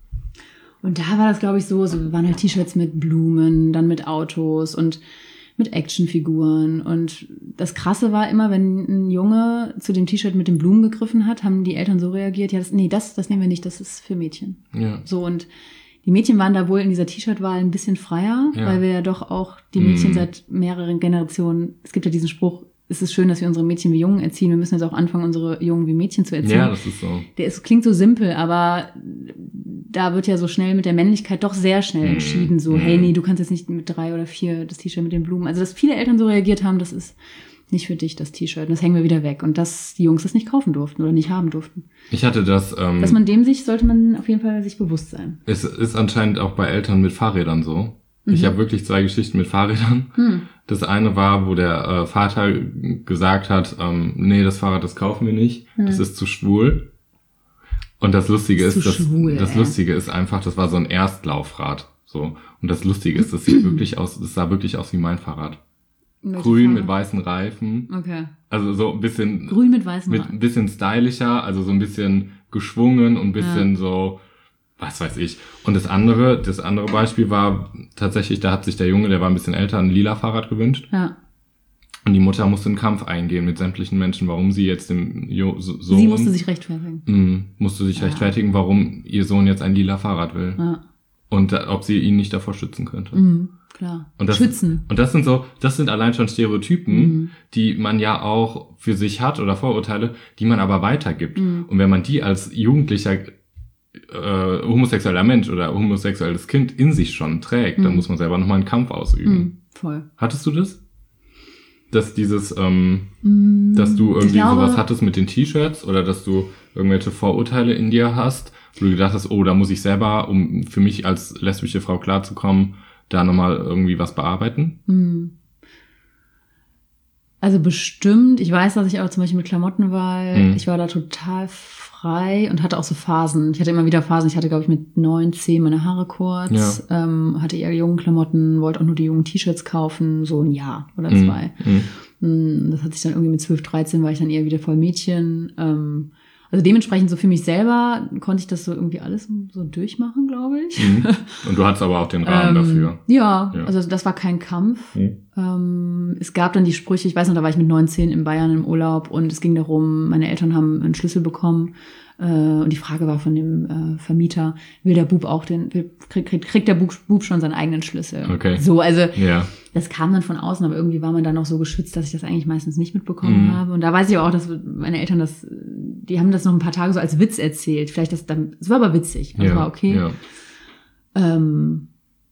Und da war das, glaube ich, so, so waren halt T-Shirts mit Blumen, dann mit Autos und mit Actionfiguren. Und das Krasse war immer, wenn ein Junge zu dem T-Shirt mit den Blumen gegriffen hat, haben die Eltern so reagiert, ja, das, nee, das, das nehmen wir nicht, das ist für Mädchen. Ja. So, und die Mädchen waren da wohl in dieser T-Shirt-Wahl ein bisschen freier, Ja. weil wir ja doch auch die Mädchen Mm. seit mehreren Generationen, es gibt ja diesen Spruch, es ist schön, dass wir unsere Mädchen wie Jungen erziehen. Wir müssen jetzt auch anfangen, unsere Jungen wie Mädchen zu erziehen. Ja, das ist so. Der ist, klingt so simpel, aber da wird ja so schnell mit der Männlichkeit doch sehr schnell Mhm. entschieden. So, Mhm. hey, nee, du kannst jetzt nicht mit drei oder vier das T-Shirt mit den Blumen. Also, dass viele Eltern so reagiert haben, das ist nicht für dich, das T-Shirt. Und das hängen wir wieder weg. Und dass die Jungs das nicht kaufen durften oder nicht haben durften. Ich hatte das, ähm, Dass man dem sich, sollte man auf jeden Fall sich bewusst sein. es ist anscheinend auch bei Eltern mit Fahrrädern so. Mhm. Ich habe wirklich zwei Geschichten mit Fahrrädern. Hm. Das eine war, wo der äh, Vater gesagt hat, ähm, nee, das Fahrrad, das kaufen wir nicht, Hm. das ist zu schwul. Und das Lustige Ist ist, zu das, schwul, das ey. Lustige ist einfach, das war so ein Erstlaufrad. So. Und das Lustige ist, das sieht wirklich aus, das sah wirklich aus wie mein Fahrrad. Welche Grün Farbe? mit weißen Reifen. Okay. Also so ein bisschen, Grün mit weißen mit Reifen. ein bisschen stylischer, also so ein bisschen geschwungen und ein bisschen so, was weiß ich. Und das andere, das andere Beispiel war tatsächlich, da hat sich der Junge, der war ein bisschen älter, ein lila Fahrrad gewünscht. Ja. Und die Mutter musste einen Kampf eingehen mit sämtlichen Menschen, warum sie jetzt dem jo so Sie musste sich rechtfertigen. mh, musste sich Ja. rechtfertigen, warum ihr Sohn jetzt ein lila Fahrrad will. Ja. Und äh, ob sie ihn nicht davor schützen könnte. Mhm, klar. Und das, Schützen. Und das sind so, das sind allein schon Stereotypen, Mhm. die man ja auch für sich hat oder Vorurteile, die man aber weitergibt. Mhm. Und wenn man die als jugendlicher äh, homosexueller Mensch oder homosexuelles Kind in sich schon trägt, dann Mhm. muss man selber nochmal einen Kampf ausüben. Mhm, voll. Hattest du das? Dass dieses, ähm, Mhm, dass du ich irgendwie glaube, sowas hattest mit den T-Shirts oder dass du irgendwelche Vorurteile in dir hast, wo du gedacht hast, oh, da muss ich selber, um für mich als lesbische Frau klarzukommen, da nochmal irgendwie was bearbeiten? Mhm. Also bestimmt, ich weiß, dass ich auch zum Beispiel mit Klamottenwahl, Mhm. ich war da total frei und hatte auch so Phasen. Ich hatte immer wieder Phasen. Ich hatte, glaube ich, mit neun, zehn meine Haare kurz, ähm, hatte eher jungen Klamotten, wollte auch nur die jungen T-Shirts kaufen, so ein Jahr oder Mhm. zwei. Mhm. Mm, Das hat sich dann irgendwie mit zwölf, dreizehn war ich dann eher wieder voll Mädchen. Ähm, also dementsprechend so für mich selber konnte ich das so irgendwie alles so durchmachen, glaube ich. Mhm. Und du hattest aber auch den Rahmen Ähm, dafür. Ja, Ja. also das war kein Kampf. Mhm. Ähm, es gab dann die Sprüche, ich weiß noch, da war ich mit neunzehn in Bayern im Urlaub und es ging darum, meine Eltern haben einen Schlüssel bekommen äh, und die Frage war von dem äh, Vermieter, will der Bub auch den, will, kriegt, kriegt, kriegt der Bub, Bub schon seinen eigenen Schlüssel? Okay. So, also Ja. das kam dann von außen, aber irgendwie war man dann noch so geschützt, dass ich das eigentlich meistens nicht mitbekommen Mhm. habe. Und da weiß ich auch, dass meine Eltern das, die haben das noch ein paar Tage so als Witz erzählt. Vielleicht das dann, es war aber witzig, das ja. war okay. Ja. Ähm,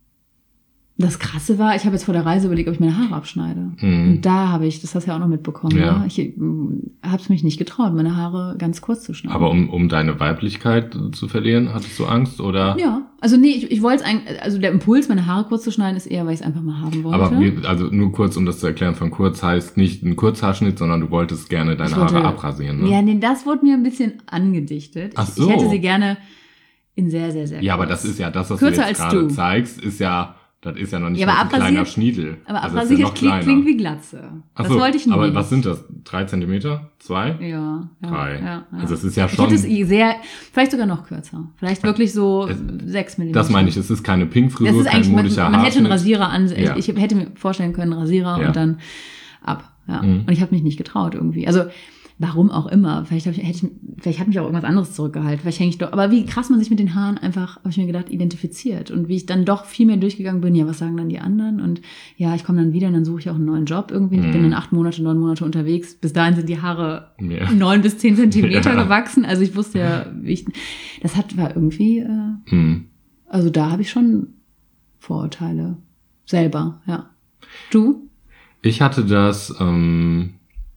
das Krasse war, ich habe jetzt vor der Reise überlegt, ob ich meine Haare abschneide. Mhm. Und da habe ich, das hast du ja auch noch mitbekommen, Ja. ne? Ich habe es mich nicht getraut, meine Haare ganz kurz zu schneiden. Aber um, um deine Weiblichkeit zu verlieren, hattest du Angst oder? ja, also nee, ich, ich wollte es eigentlich, also der Impuls, meine Haare kurz zu schneiden, ist eher, weil ich es einfach mal haben wollte. Aber wir, also nur kurz, um das zu erklären, von kurz heißt nicht ein Kurzhaarschnitt, sondern du wolltest gerne deine Ich wollte- Haare abrasieren, ne? Ja, nee, das wurde mir ein bisschen angedichtet. Ach Ich, so. ich hätte sie gerne in sehr, sehr, sehr Ja, aber kurz. das ist ja das, was Kürzer du jetzt als gerade du. zeigst, ist ja, das ist ja noch nicht Ja, mal aber so ein kleiner abrasiert- Schniedel. Aber Also das ist ja abrasiert noch klingt, kleiner. klingt wie Glatze. Ach Das so, wollte ich nicht. aber was sind das? Drei Zentimeter? Zwei? Ja, ja. Drei. Ja, ja. Also es ist ja Ich schon, hätte es eh sehr, vielleicht sogar noch kürzer. Vielleicht wirklich so Es- sechs Millimeter. das meine ich, es ist keine Das Pink-Frisur, ist kein eigentlich, man, modischer man hätte einen Haarschnitt. Rasierer an, Ja. ich, ich hätte mir vorstellen können, Rasierer Ja. und dann ab. Ja. Mhm. Und ich habe mich nicht getraut irgendwie. Also warum auch immer. Vielleicht, hab ich, hätte ich, vielleicht hat mich auch irgendwas anderes zurückgehalten. Vielleicht hänge ich doch. Aber wie krass man sich mit den Haaren einfach, habe ich mir gedacht, identifiziert. Und wie ich dann doch viel mehr durchgegangen bin, ja, was sagen dann die anderen? Und ja, ich komme dann wieder und dann suche ich auch einen neuen Job irgendwie. Mhm. Ich bin dann acht Monate, neun Monate unterwegs. Bis dahin sind die Haare Ja. neun bis zehn Zentimeter Ja. gewachsen. Also ich wusste ja, wie ich, das hat, war irgendwie, äh, Hm. also da habe ich schon Vorurteile. Selber, ja. Du? Ich hatte das ähm,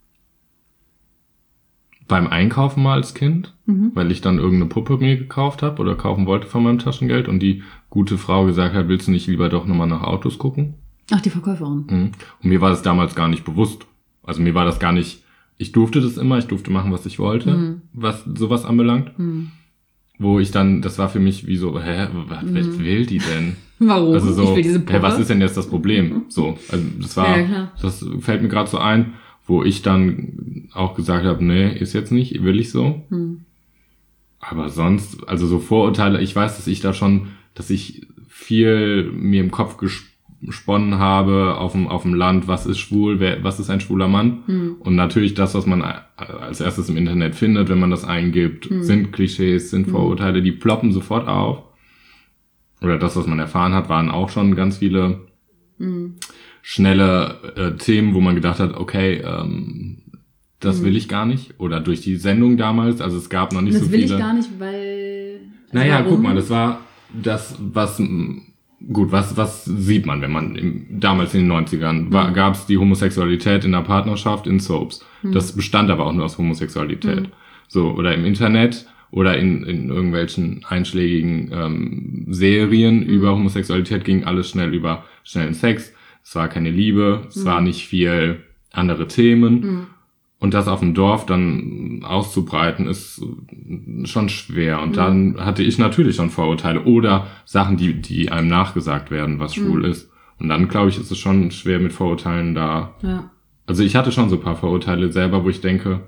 beim Einkaufen mal als Kind, Mhm. weil ich dann irgendeine Puppe mir gekauft habe oder kaufen wollte von meinem Taschengeld und die gute Frau gesagt hat, willst du nicht lieber doch nochmal nach Autos gucken? Ach, die Verkäuferin. Mhm. Und mir war das damals gar nicht bewusst. Also mir war das gar nicht, ich durfte das immer, ich durfte machen, was ich wollte, Mhm. was sowas anbelangt. Hm. Wo ich dann, das war für mich wie so, hä, was Mhm. will die denn? Warum? Also so, ich will diese Puppe. hä, was ist denn jetzt das Problem? So, also das war, Ja, klar. das fällt mir gerade so ein, wo ich dann auch gesagt habe, nee, ist jetzt nicht, will ich so. Hm. Aber sonst, also so Vorurteile, ich weiß, dass ich da schon, dass ich viel mir im Kopf gesponnen habe auf dem, auf dem Land, was ist schwul, wer, was ist ein schwuler Mann? Hm. Und natürlich das, was man als erstes im Internet findet, wenn man das eingibt, Hm. sind Klischees, sind Vorurteile, die ploppen sofort auf. Oder das, was man erfahren hat, waren auch schon ganz viele Hm. schnelle äh, Themen, wo man gedacht hat, okay, ähm, das mhm. will ich gar nicht. Oder durch die Sendung damals, also es gab noch nicht das so viele. Das will ich gar nicht, weil... Naja, warum? Guck mal, das war das, was... Gut, was was sieht man, wenn man im, damals in den neunzigern mhm. gab es die Homosexualität in der Partnerschaft in Soaps. Mhm. Das bestand aber auch nur aus Homosexualität. Mhm. So, oder im Internet oder in in irgendwelchen einschlägigen ähm, Serien mhm. über Homosexualität ging alles schnell über schnellen Sex. Es war keine Liebe, es mhm. war nicht viel andere Themen. Mhm. Und das auf dem Dorf dann auszubreiten, ist schon schwer. Und mhm. dann hatte ich natürlich schon Vorurteile oder Sachen, die die einem nachgesagt werden, was schwul mhm. ist. Und dann, glaube ich, ist es schon schwer mit Vorurteilen da. Ja. Also ich hatte schon so ein paar Vorurteile selber, wo ich denke,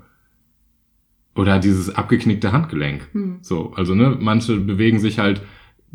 oder dieses abgeknickte Handgelenk. Mhm. So, also ne, manche bewegen sich halt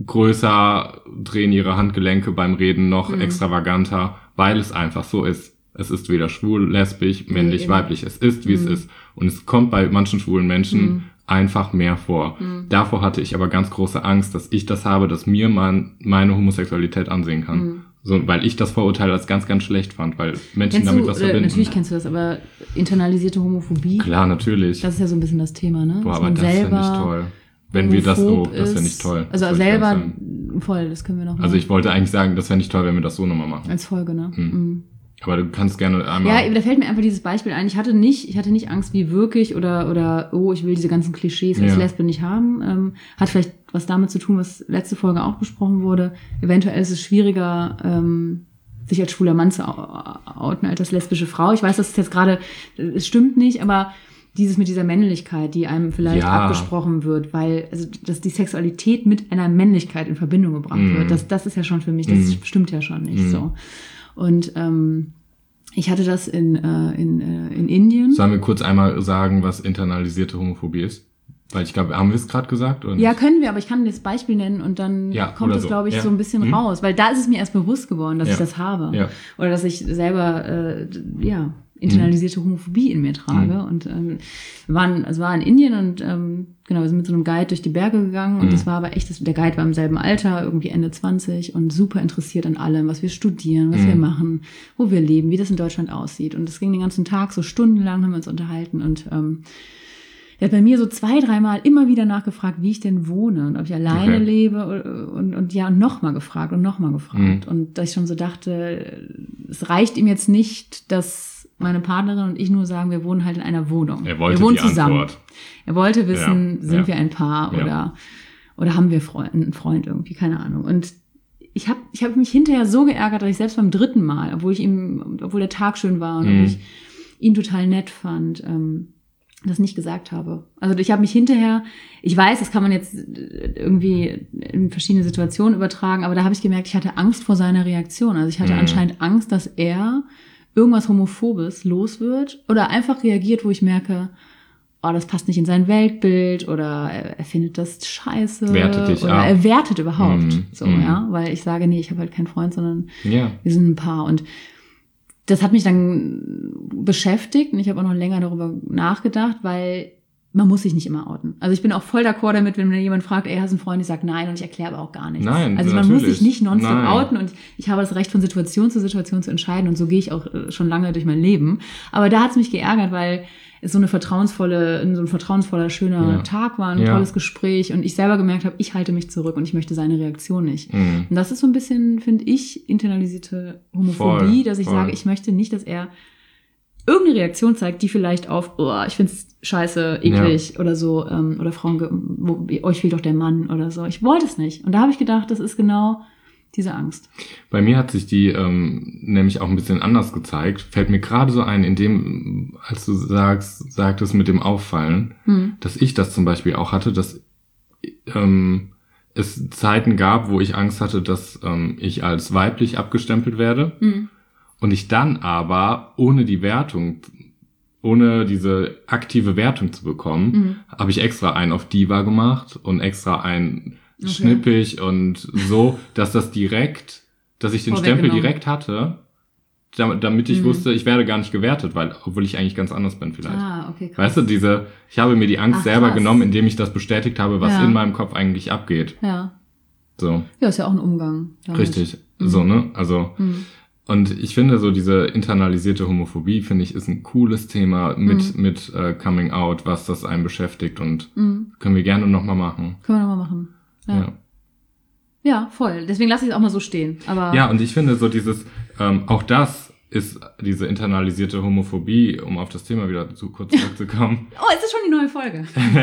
größer, drehen ihre Handgelenke beim Reden noch mhm. extravaganter, weil es einfach so ist. Es ist weder schwul, lesbisch, männlich, nee, weiblich. Es ist, wie mhm. es ist. Und es kommt bei manchen schwulen Menschen mhm. einfach mehr vor. Mhm. Davor hatte ich aber ganz große Angst, dass ich das habe, dass mir man meine Homosexualität ansehen kann. Mhm. So, weil ich das Vorurteil als ganz, ganz schlecht fand, weil Menschen kennst damit du, was verbinden. Natürlich kennst du das, aber internalisierte Homophobie? Klar, natürlich. Das ist ja so ein bisschen das Thema, ne? Boah, aber das finde ich toll. Wenn wir das so, das finde ich toll. Also selber, voll, das können wir noch mal. Also ich wollte eigentlich sagen, das fände ich toll, wenn wir das so nochmal machen. Als Folge, ne? Mhm. Mhm. Aber du kannst gerne einmal... Ja, da fällt mir einfach dieses Beispiel ein. Ich hatte nicht, ich hatte nicht Angst, wie wirklich oder, oder, oh, ich will diese ganzen Klischees als ja. Lesbe nicht haben. Ähm, hat vielleicht was damit zu tun, was letzte Folge auch besprochen wurde. Eventuell ist es schwieriger, ähm, sich als schwuler Mann zu outen als als lesbische Frau. Ich weiß, das ist jetzt gerade, es stimmt nicht, aber dieses mit dieser Männlichkeit, die einem vielleicht ja. abgesprochen wird, weil, also, dass die Sexualität mit einer Männlichkeit in Verbindung gebracht mm. wird, das, das ist ja schon für mich, das mm. stimmt ja schon nicht mm. so. Und ähm, ich hatte das in, äh, in, äh, in Indien. Sollen wir kurz einmal sagen, was internalisierte Homophobie ist? Weil ich glaube, haben wir es gerade gesagt? Oder ja, können wir, aber ich kann das Beispiel nennen und dann ja, kommt es, so. glaube ich, ja. so ein bisschen hm? raus. Weil da ist es mir erst bewusst geworden, dass ja. ich das habe. Ja. Oder dass ich selber, äh, ja, internalisierte Homophobie in mir trage. Mhm. Und ähm, wir waren, also war in Indien und ähm, genau, wir sind mit so einem Guide durch die Berge gegangen und mhm. das war aber echt, das, der Guide war im selben Alter, irgendwie Ende zwanzig und super interessiert an allem, was wir studieren, was mhm. wir machen, wo wir leben, wie das in Deutschland aussieht. Und das ging den ganzen Tag, so stundenlang haben wir uns unterhalten und ähm, er hat bei mir so zwei, dreimal immer wieder nachgefragt, wie ich denn wohne und ob ich alleine okay. lebe und, und, und ja, und nochmal gefragt und nochmal gefragt. Mhm. Und dass ich schon so dachte, es reicht ihm jetzt nicht, dass meine Partnerin und ich nur sagen, wir wohnen halt in einer Wohnung. Er wollte wir wohnen die zusammen. Antwort. Er wollte wissen, ja, sind ja. wir ein Paar ja. oder, oder haben wir Freund, einen Freund irgendwie, keine Ahnung. Und ich habe ich hab mich hinterher so geärgert, dass ich selbst beim dritten Mal, obwohl ich ihm, obwohl der Tag schön war und mhm. ich ihn total nett fand, ähm, das nicht gesagt habe. Also ich habe mich hinterher, ich weiß, das kann man jetzt irgendwie in verschiedene Situationen übertragen, aber da habe ich gemerkt, ich hatte Angst vor seiner Reaktion. Also ich hatte mhm. anscheinend Angst, dass er irgendwas Homophobes los wird oder einfach reagiert, wo ich merke, oh, das passt nicht in sein Weltbild oder er, er findet das scheiße. Wertet dich oder ab. Er wertet überhaupt. Mhm. So, mhm. ja, weil ich sage, nee, ich habe halt keinen Freund, sondern ja. wir sind ein Paar. Und das hat mich dann beschäftigt und ich habe auch noch länger darüber nachgedacht, weil man muss sich nicht immer outen. Also ich bin auch voll d'accord damit, wenn mir jemand fragt, ey, hast du einen Freund? Ich sage nein und ich erkläre aber auch gar nichts. Nein, also man natürlich. muss sich nicht nonstop Nein. outen und ich habe das Recht von Situation zu Situation zu entscheiden und so gehe ich auch schon lange durch mein Leben. Aber da hat es mich geärgert, weil es so eine vertrauensvolle, so ein vertrauensvoller, schöner ja. Tag war, ein ja. tolles Gespräch und ich selber gemerkt habe, ich halte mich zurück und ich möchte seine Reaktion nicht. Mhm. Und das ist so ein bisschen, finde ich, internalisierte Homophobie, voll, dass ich voll. sage, ich möchte nicht, dass er irgendeine Reaktion zeigt, die vielleicht auf, oh, ich find's scheiße, eklig ja. oder so, ähm, oder Frauen, wo, euch fehlt doch der Mann oder so. Ich wollte es nicht. Und da habe ich gedacht, das ist genau diese Angst. Bei mir hat sich die ähm, nämlich auch ein bisschen anders gezeigt. Fällt mir gerade so ein, in dem, als du sagst, sagtest mit dem Auffallen, hm. dass ich das zum Beispiel auch hatte, dass ähm, es Zeiten gab, wo ich Angst hatte, dass ähm, ich als weiblich abgestempelt werde. Hm. Und ich dann aber, ohne die Wertung, ohne diese aktive Wertung zu bekommen, mhm. habe ich extra einen auf Diva gemacht und extra einen okay. schnippig und so, dass das direkt, dass ich den Stempel direkt hatte, damit ich mhm. wusste, ich werde gar nicht gewertet, weil, obwohl ich eigentlich ganz anders bin vielleicht. Ah, okay, krass. Weißt du, diese, ich habe mir die Angst Ach, selber krass. genommen, indem ich das bestätigt habe, was ja. in meinem Kopf eigentlich abgeht. Ja. So. Ja, ist ja auch ein Umgang damit. Richtig. Mhm. So, ne? Also, mhm. Und ich finde so diese internalisierte Homophobie, finde ich, ist ein cooles Thema mit, mhm. mit äh, Coming Out, was das einen beschäftigt und mhm. können wir gerne nochmal machen. Können wir nochmal machen. Ja. ja. Ja, voll. Deswegen lasse ich es auch mal so stehen. Aber ja, und ich finde so dieses, ähm, auch das ist diese internalisierte Homophobie, um auf das Thema wieder zu kurz zurückzukommen. Oh, es ist schon die neue Folge.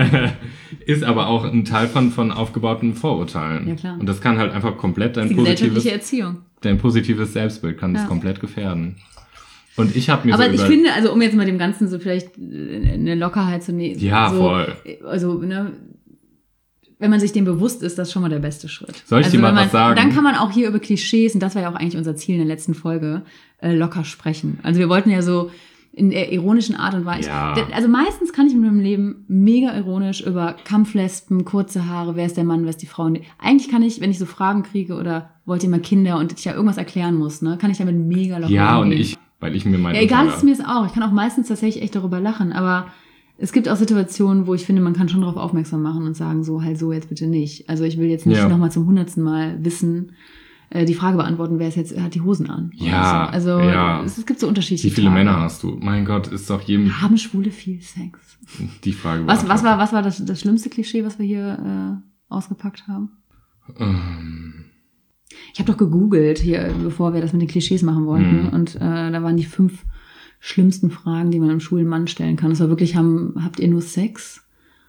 Ist aber auch ein Teil von, von aufgebauten Vorurteilen. Ja, klar. Und das kann halt einfach komplett dein die positives, gesellschaftliche Erziehung. dein positives Selbstbild kann ja. das komplett gefährden. Und ich habe mir aber so ich über- finde, also um jetzt mal dem Ganzen so vielleicht eine Lockerheit zu nehmen. Ja, so, voll. Also, ne, wenn man sich dem bewusst ist, das ist schon mal der beste Schritt. Soll ich also, dir mal man, was sagen? Dann kann man auch hier über Klischees, und das war ja auch eigentlich unser Ziel in der letzten Folge, äh, locker sprechen. Also wir wollten ja so in der ironischen Art und Weise. Ja. Also meistens kann ich mit meinem Leben mega ironisch über Kampflespen, kurze Haare, wer ist der Mann, wer ist die Frau. Eigentlich kann ich, wenn ich so Fragen kriege oder wollt ihr mal Kinder und ich ja irgendwas erklären muss, ne, kann ich damit mega locker Ja, umgehen. und ich, weil ich mir meine... Ja, egal ist mir es auch. Ich kann auch meistens tatsächlich echt darüber lachen, aber es gibt auch Situationen, wo ich finde, man kann schon darauf aufmerksam machen und sagen, so, halt so, jetzt bitte nicht. Also ich will jetzt nicht Ja. nochmal zum hundertsten Mal wissen, äh, die Frage beantworten, wer ist jetzt, hat die Hosen an. oder Ja, so. Also ja. es, es gibt so unterschiedliche Wie viele Tage. Männer hast du? Mein Gott, ist doch jedem Haben Schwule viel Sex? die Frage Was, was beantwortet. war, was war das, das schlimmste Klischee, was wir hier äh, ausgepackt haben? Ähm, Ich habe doch gegoogelt, hier, bevor wir das mit den Klischees machen wollten. Mhm. Und äh, da waren die fünf schlimmsten Fragen, die man einem schwulen Mann stellen kann. Das war wirklich, haben, habt ihr nur Sex?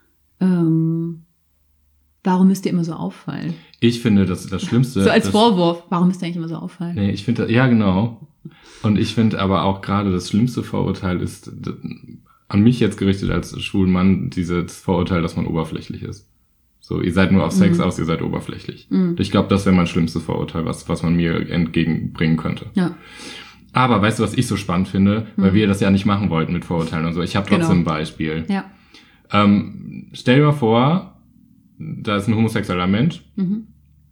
Ähm, warum müsst ihr immer so auffallen? Ich finde, das das Schlimmste... So als das, Vorwurf, warum müsst ihr eigentlich immer so auffallen? Nee, ich finde, ja, genau. Und ich finde aber auch gerade das schlimmste Vorurteil ist d- an mich jetzt gerichtet als schwulen Mann, dieses Vorurteil, dass man oberflächlich ist. So, ihr seid nur auf Sex Mhm. aus, ihr seid oberflächlich. Mhm. Ich glaube, das wäre mein schlimmstes Vorurteil, was, was man mir entgegenbringen könnte. Ja. Aber weißt du, was ich so spannend finde? Weil wir das ja nicht machen wollten mit Vorurteilen und so. Ich habe trotzdem Genau. ein Beispiel. Ja. Ähm, stell dir mal vor, da ist ein homosexueller Mensch. Mhm.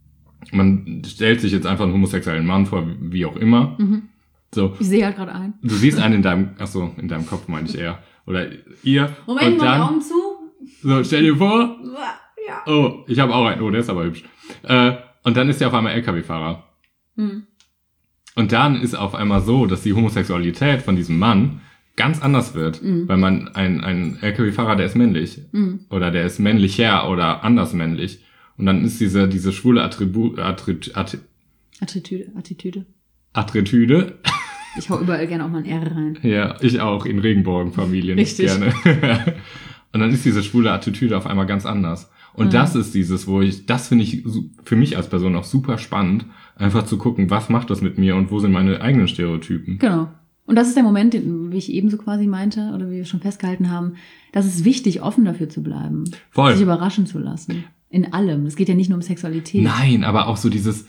Man stellt sich jetzt einfach einen homosexuellen Mann vor, wie auch immer. Mhm. So, Ich sehe halt gerade ein. du siehst einen in deinem, ach so, in deinem Kopf meine ich eher. Oder ihr. Moment, und mach die dann, Augen zu. so, stell dir vor, Ja. oh, ich habe auch einen, oh, der ist aber hübsch. Äh, und dann ist er auf einmal L K W-Fahrer. Mhm. Und dann ist auf einmal so, dass die Homosexualität von diesem Mann ganz anders wird. Mhm. Weil man, ein, ein L K W-Fahrer, der ist männlich. Mhm. Oder der ist männlicher oder anders männlich. Und dann ist diese, diese schwule Attribut, Attrit, Att, Attitüde, Attitüde. Attitüde. Ich hau überall gerne auch mal ein R rein. Ja, ich auch, in Regenbogenfamilien Richtig. gerne. Und dann ist diese schwule Attitüde auf einmal ganz anders. Und Mhm. das ist dieses, wo ich, das finde ich su- für mich als Person auch super spannend, einfach zu gucken, was macht das mit mir und wo sind meine eigenen Stereotypen. Genau. Und das ist der Moment, den, wie ich eben so quasi meinte, oder wie wir schon festgehalten haben, das ist wichtig, offen dafür zu bleiben. Voll. Sich überraschen zu lassen. In allem. Es geht ja nicht nur um Sexualität. Nein, aber auch so dieses,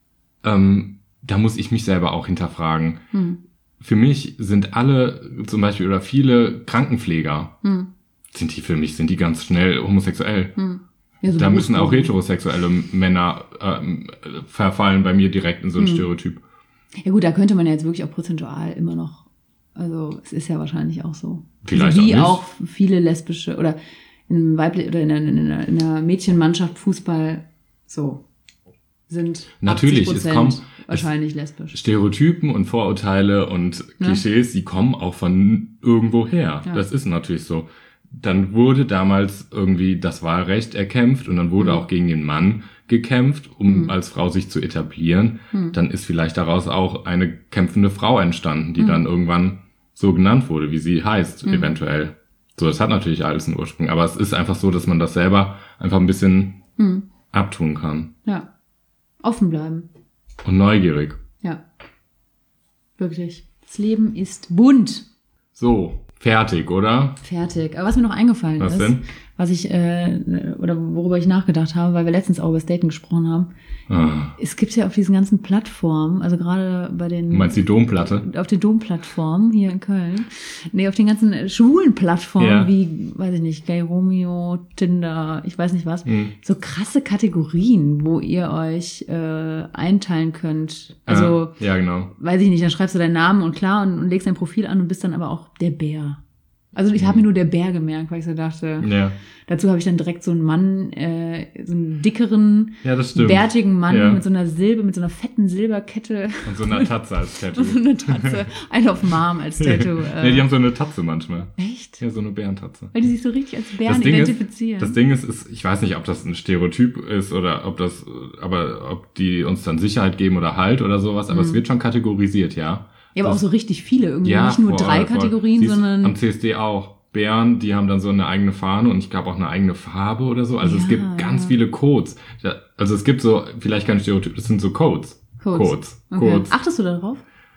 ähm, da muss ich mich selber auch hinterfragen. Hm. Für mich sind alle, zum Beispiel, oder viele Krankenpfleger, Hm. sind die für mich, sind die ganz schnell homosexuell. Hm. Ja, so Da müssen auch bewusst. heterosexuelle Männer ähm, verfallen bei mir direkt in so ein Hm. Stereotyp. Ja gut, da könnte man ja jetzt wirklich auch prozentual immer noch, also es ist ja wahrscheinlich auch so. Vielleicht also wie auch auch, viele lesbische oder in weiblich oder in einer, in einer, in einer Mädchenmannschaft Fußball so sind Natürlich, achtzig es Prozent kommt- wahrscheinlich lesbisch. Stereotypen und Vorurteile und Ja. Klischees, die kommen auch von irgendwo her. Ja. Das ist natürlich so. Dann wurde damals irgendwie das Wahlrecht erkämpft und dann wurde Mhm. auch gegen den Mann gekämpft, um Mhm. als Frau sich zu etablieren. Mhm. Dann ist vielleicht daraus auch eine kämpfende Frau entstanden, die Mhm. dann irgendwann so genannt wurde, wie sie heißt, Mhm. eventuell. So, das hat natürlich alles einen Ursprung, aber es ist einfach so, dass man das selber einfach ein bisschen Hm. abtun kann. Ja. Offen bleiben. Und neugierig. Ja. Wirklich. Das Leben ist bunt. So, fertig, oder? Fertig. Aber was mir noch eingefallen Was ist, denn? was ich, äh, oder worüber ich nachgedacht habe, weil wir letztens auch über das Daten gesprochen haben, Ah, es gibt ja auf diesen ganzen Plattformen, also gerade bei den du meinst die Domplatte? auf den Domplattformen hier in Köln, nee, auf den ganzen äh, schwulen Plattformen Ja. wie, weiß ich nicht, Gay Romeo, Tinder, ich weiß nicht was, Hm. so krasse Kategorien, wo ihr euch äh, einteilen könnt. Also, ja, ja, genau. weiß ich nicht, dann schreibst du deinen Namen und klar und, und legst dein Profil an und bist dann aber auch der Bär. Also ich habe mir nur der Bär gemerkt, weil ich so dachte, Ja. dazu habe ich dann direkt so einen Mann, äh, so einen dickeren, Ja, das stimmt. bärtigen Mann Ja. mit so einer Silbe, mit so einer fetten Silberkette Und so eine Tatze als Tattoo. und so eine Tatze. I love Mom als Tattoo. Äh. Nee, die haben so eine Tatze manchmal. Echt? Ja, so eine Bärentatze. Weil die sich so richtig als Bären Das Ding ist, identifizieren. das Ding ist, ist, ich weiß nicht, ob das ein Stereotyp ist oder ob das, aber ob die uns dann Sicherheit geben oder Halt oder sowas, aber Mhm. es wird schon kategorisiert, ja. ja, aber das, auch so richtig viele. Irgendwie ja, nicht nur voll, drei voll. Kategorien, Siehst, sondern... am C S D auch. Bären, die haben dann so eine eigene Fahne und ich glaube auch eine eigene Farbe oder so. Also Ja, es gibt ganz ja. viele Codes. Ja, also es gibt so, vielleicht kein Stereotyp, das sind so Codes. Codes. Codes. Okay. Codes. Achtest du da drauf?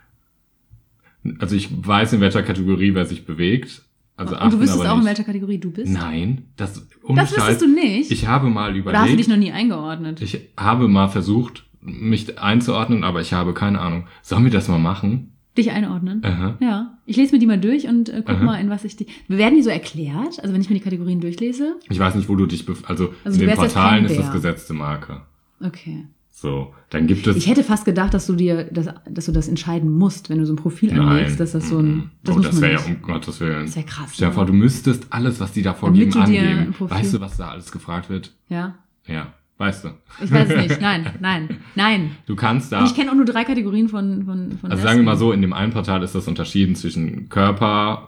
Also ich weiß, in welcher Kategorie wer sich bewegt. Also Und du achten wüsstest aber auch, nicht. in welcher Kategorie du bist? Nein, das, ohne Das Scheiß, wüsstest du nicht? Ich habe mal Oder hast du überlegt, dich noch nie eingeordnet? ich habe mal versucht, mich einzuordnen, aber ich habe keine Ahnung. Sollen wir das mal machen? Dich einordnen? Aha. Ja. Ich lese mir die mal durch und äh, guck Aha. mal, in was ich die... Werden die so erklärt? Also wenn ich mir die Kategorien durchlese? Ich weiß nicht, wo du dich, bef- also, Also in du den wärst jetzt Portalen kein ist das Bär. gesetzte Marke. Okay. So, dann gibt es... Ich hätte fast gedacht, dass du dir, dass, dass du das entscheiden musst, wenn du so ein Profil anlegst, dass das so ein... Das, oh, muss das man wäre ja nicht. um Gottes Willen. Das wäre krass. Stell dir ne? vor, du müsstest alles, was die da vorgeben, Damit du dir angeben. ein Profil- Weißt du, was da alles gefragt wird? Ja. Ja, weißt du. Ich weiß es nicht. Nein, nein, nein. Du kannst da... Und ich kenne auch nur drei Kategorien von von von Also sagen wir mal so, in dem einen Portal ist das unterschieden zwischen Körper,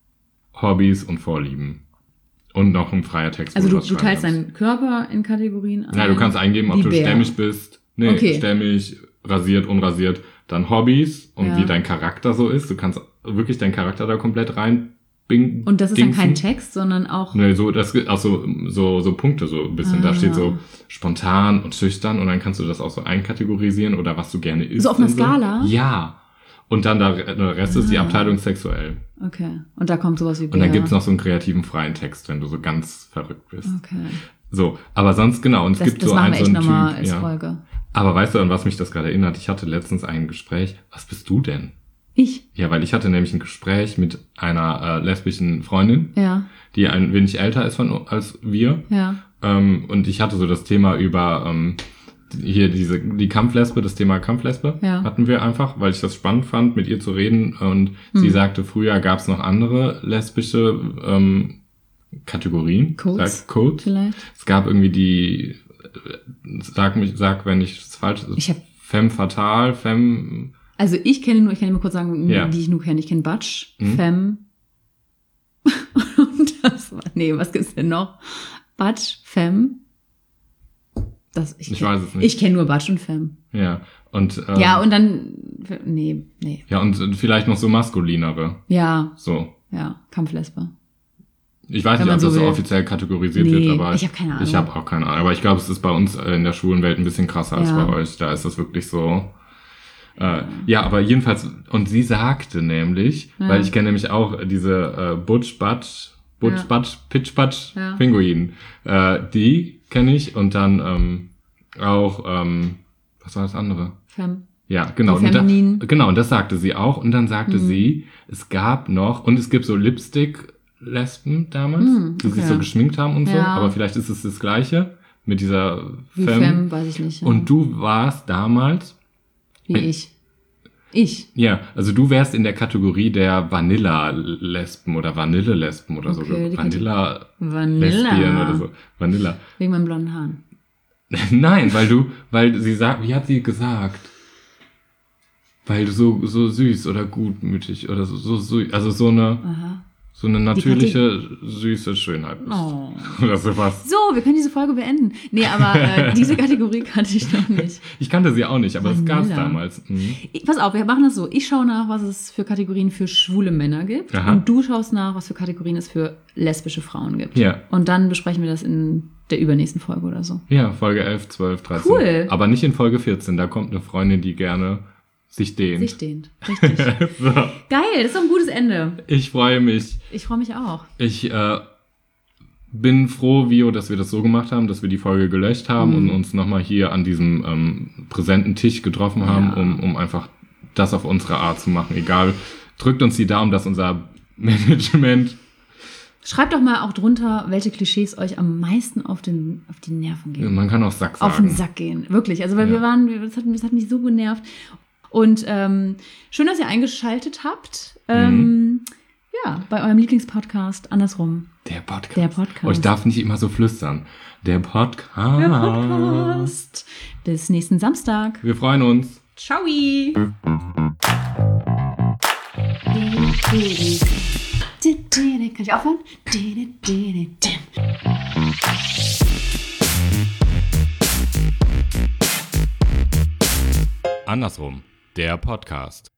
Hobbys und Vorlieben. Und noch ein freier Text. Also wo du, was du schreiben teilst kannst. deinen Körper in Kategorien ein. Ja, du kannst eingeben, ob Wie du Bär. stämmig bist. Nee, Okay. stämmig, rasiert, unrasiert. Dann Hobbys und Ja. wie dein Charakter so ist. Du kannst wirklich deinen Charakter da komplett reinbingen. Und das ist dann kein Text, sondern auch... Nee, so, das gibt auch so, so, so Punkte so ein bisschen. Ah. Da steht so spontan und schüchtern und dann kannst du das auch so einkategorisieren oder was du gerne isst. So auf einer und Skala? Ja. Und dann der, der Rest ist die Ah. Abteilung sexuell. Okay. Und da kommt sowas wie Und dann Bär. gibt's noch so einen kreativen freien Text, wenn du so ganz verrückt bist. Okay. So, aber sonst genau. Und es Das, gibt das so machen einen wir so echt einen nochmal Typ. als Ja. Folge. Aber weißt du, an was mich das gerade erinnert? Ich hatte letztens ein Gespräch. Was bist du denn? Ich? Ja, weil ich hatte nämlich ein Gespräch mit einer äh, lesbischen Freundin, Ja. die ein wenig älter ist von, als wir. Ja. Ähm, und ich hatte so das Thema über ähm, hier diese die Kampflesbe, das Thema Kampflesbe Ja. hatten wir einfach, weil ich das spannend fand, mit ihr zu reden. Und sie Hm. sagte, früher gab es noch andere lesbische ähm, Kategorien, Codes? Sag, Codes. Vielleicht. Es gab irgendwie die, äh, sag mich, sag, wenn ich es falsch, Ich hab- Femme Fatale, Femme, Also ich kenne nur, ich kann dir mal kurz sagen, Ja. die ich nur kenne. Ich kenne Butch, Mhm. Femme. Und das war, nee, was gibt's denn noch? Butch, Femme. Das, ich Ich kenn- weiß es nicht. Ich kenne nur Butch und Femme. ja, und, ähm, Ja, und dann, nee, nee. ja, und vielleicht noch so maskulinere, Ja, so. ja, Kampflesbe. Ich weiß Wenn nicht, man ob so das so will. offiziell kategorisiert Nee, wird, aber ich hab keine Ahnung. Ich habe auch keine Ahnung. Aber ich glaube, es ist bei uns äh, in der schwulen Welt ein bisschen krasser als Ja. bei euch. Da ist das wirklich so. Äh, ja, aber jedenfalls, und sie sagte nämlich, Ja. weil ich kenne nämlich auch diese äh, Butch Butch, Butch Ja. Butch, Pitch Butch Ja. Pinguin. Äh, die kenne ich und dann ähm, auch, ähm, was war das andere? Femme. Ja, genau. Die Und da, Feminin. genau, und das sagte sie auch. Und dann sagte Mhm. sie, es gab noch, und es gibt so Lipstick-Lesben damals, Mhm, die sich okay. so geschminkt haben und so. Ja. Aber vielleicht ist es das Gleiche mit dieser Wie Femme. Femme, weiß ich nicht. Ja. Und du warst damals, Wie ich. Ich. ja, also du wärst in der Kategorie der Vanilla-Lesben oder Vanille-Lesben oder Okay, so. die Vanilla-Lesbien Vanilla. oder so. Vanilla. Wegen meinen blonden Haaren. Nein, weil du, weil sie sagt, wie hat sie gesagt? Weil du so, so süß oder gutmütig oder so, so, so also so eine, Aha. so eine natürliche, süße Schönheit bist. Oh. Oder sowas. So, wir können diese Folge beenden. Nee, aber äh, diese Kategorie kannte ich noch nicht. Ich kannte sie auch nicht, aber das gab's Vanilla. damals. Mhm. Ich- Pass auf, wir machen das so. Ich schaue nach, was es für Kategorien für schwule Männer gibt. Aha. Und du schaust nach, was für Kategorien es für lesbische Frauen gibt. Ja. Und dann besprechen wir das in der übernächsten Folge oder so. Ja, Folge elf, zwölf, dreizehn. Cool. Aber nicht in Folge vierzehn, da kommt eine Freundin, die gerne sich dehnt. Sich dehnt. Richtig. So, Geil, das ist doch ein gutes Ende. ich freue mich. Ich freue mich auch. Ich äh, bin froh, Vio, dass wir das so gemacht haben, dass wir die Folge gelöscht haben Mhm. und uns nochmal hier an diesem ähm, präsenten Tisch getroffen haben, Ja. um, um einfach das auf unsere Art zu machen. Egal, drückt uns die Daumen, dass unser Management... Schreibt doch mal auch drunter, welche Klischees euch am meisten auf, den, auf die Nerven gehen. Man kann auch Sack sagen. Auf den Sack gehen. Wirklich. Also, weil Ja. wir waren, das hat, das hat mich so genervt. Und ähm, schön, dass ihr eingeschaltet habt. Ähm, Ja, bei eurem Lieblingspodcast andersrum. Der Podcast. Der Podcast. Oh, ich darf nicht immer so flüstern. Der Podcast. Der Podcast. Bis nächsten Samstag. Wir freuen uns. Ciao. Kann ich aufhören? Andersrum. Der Podcast.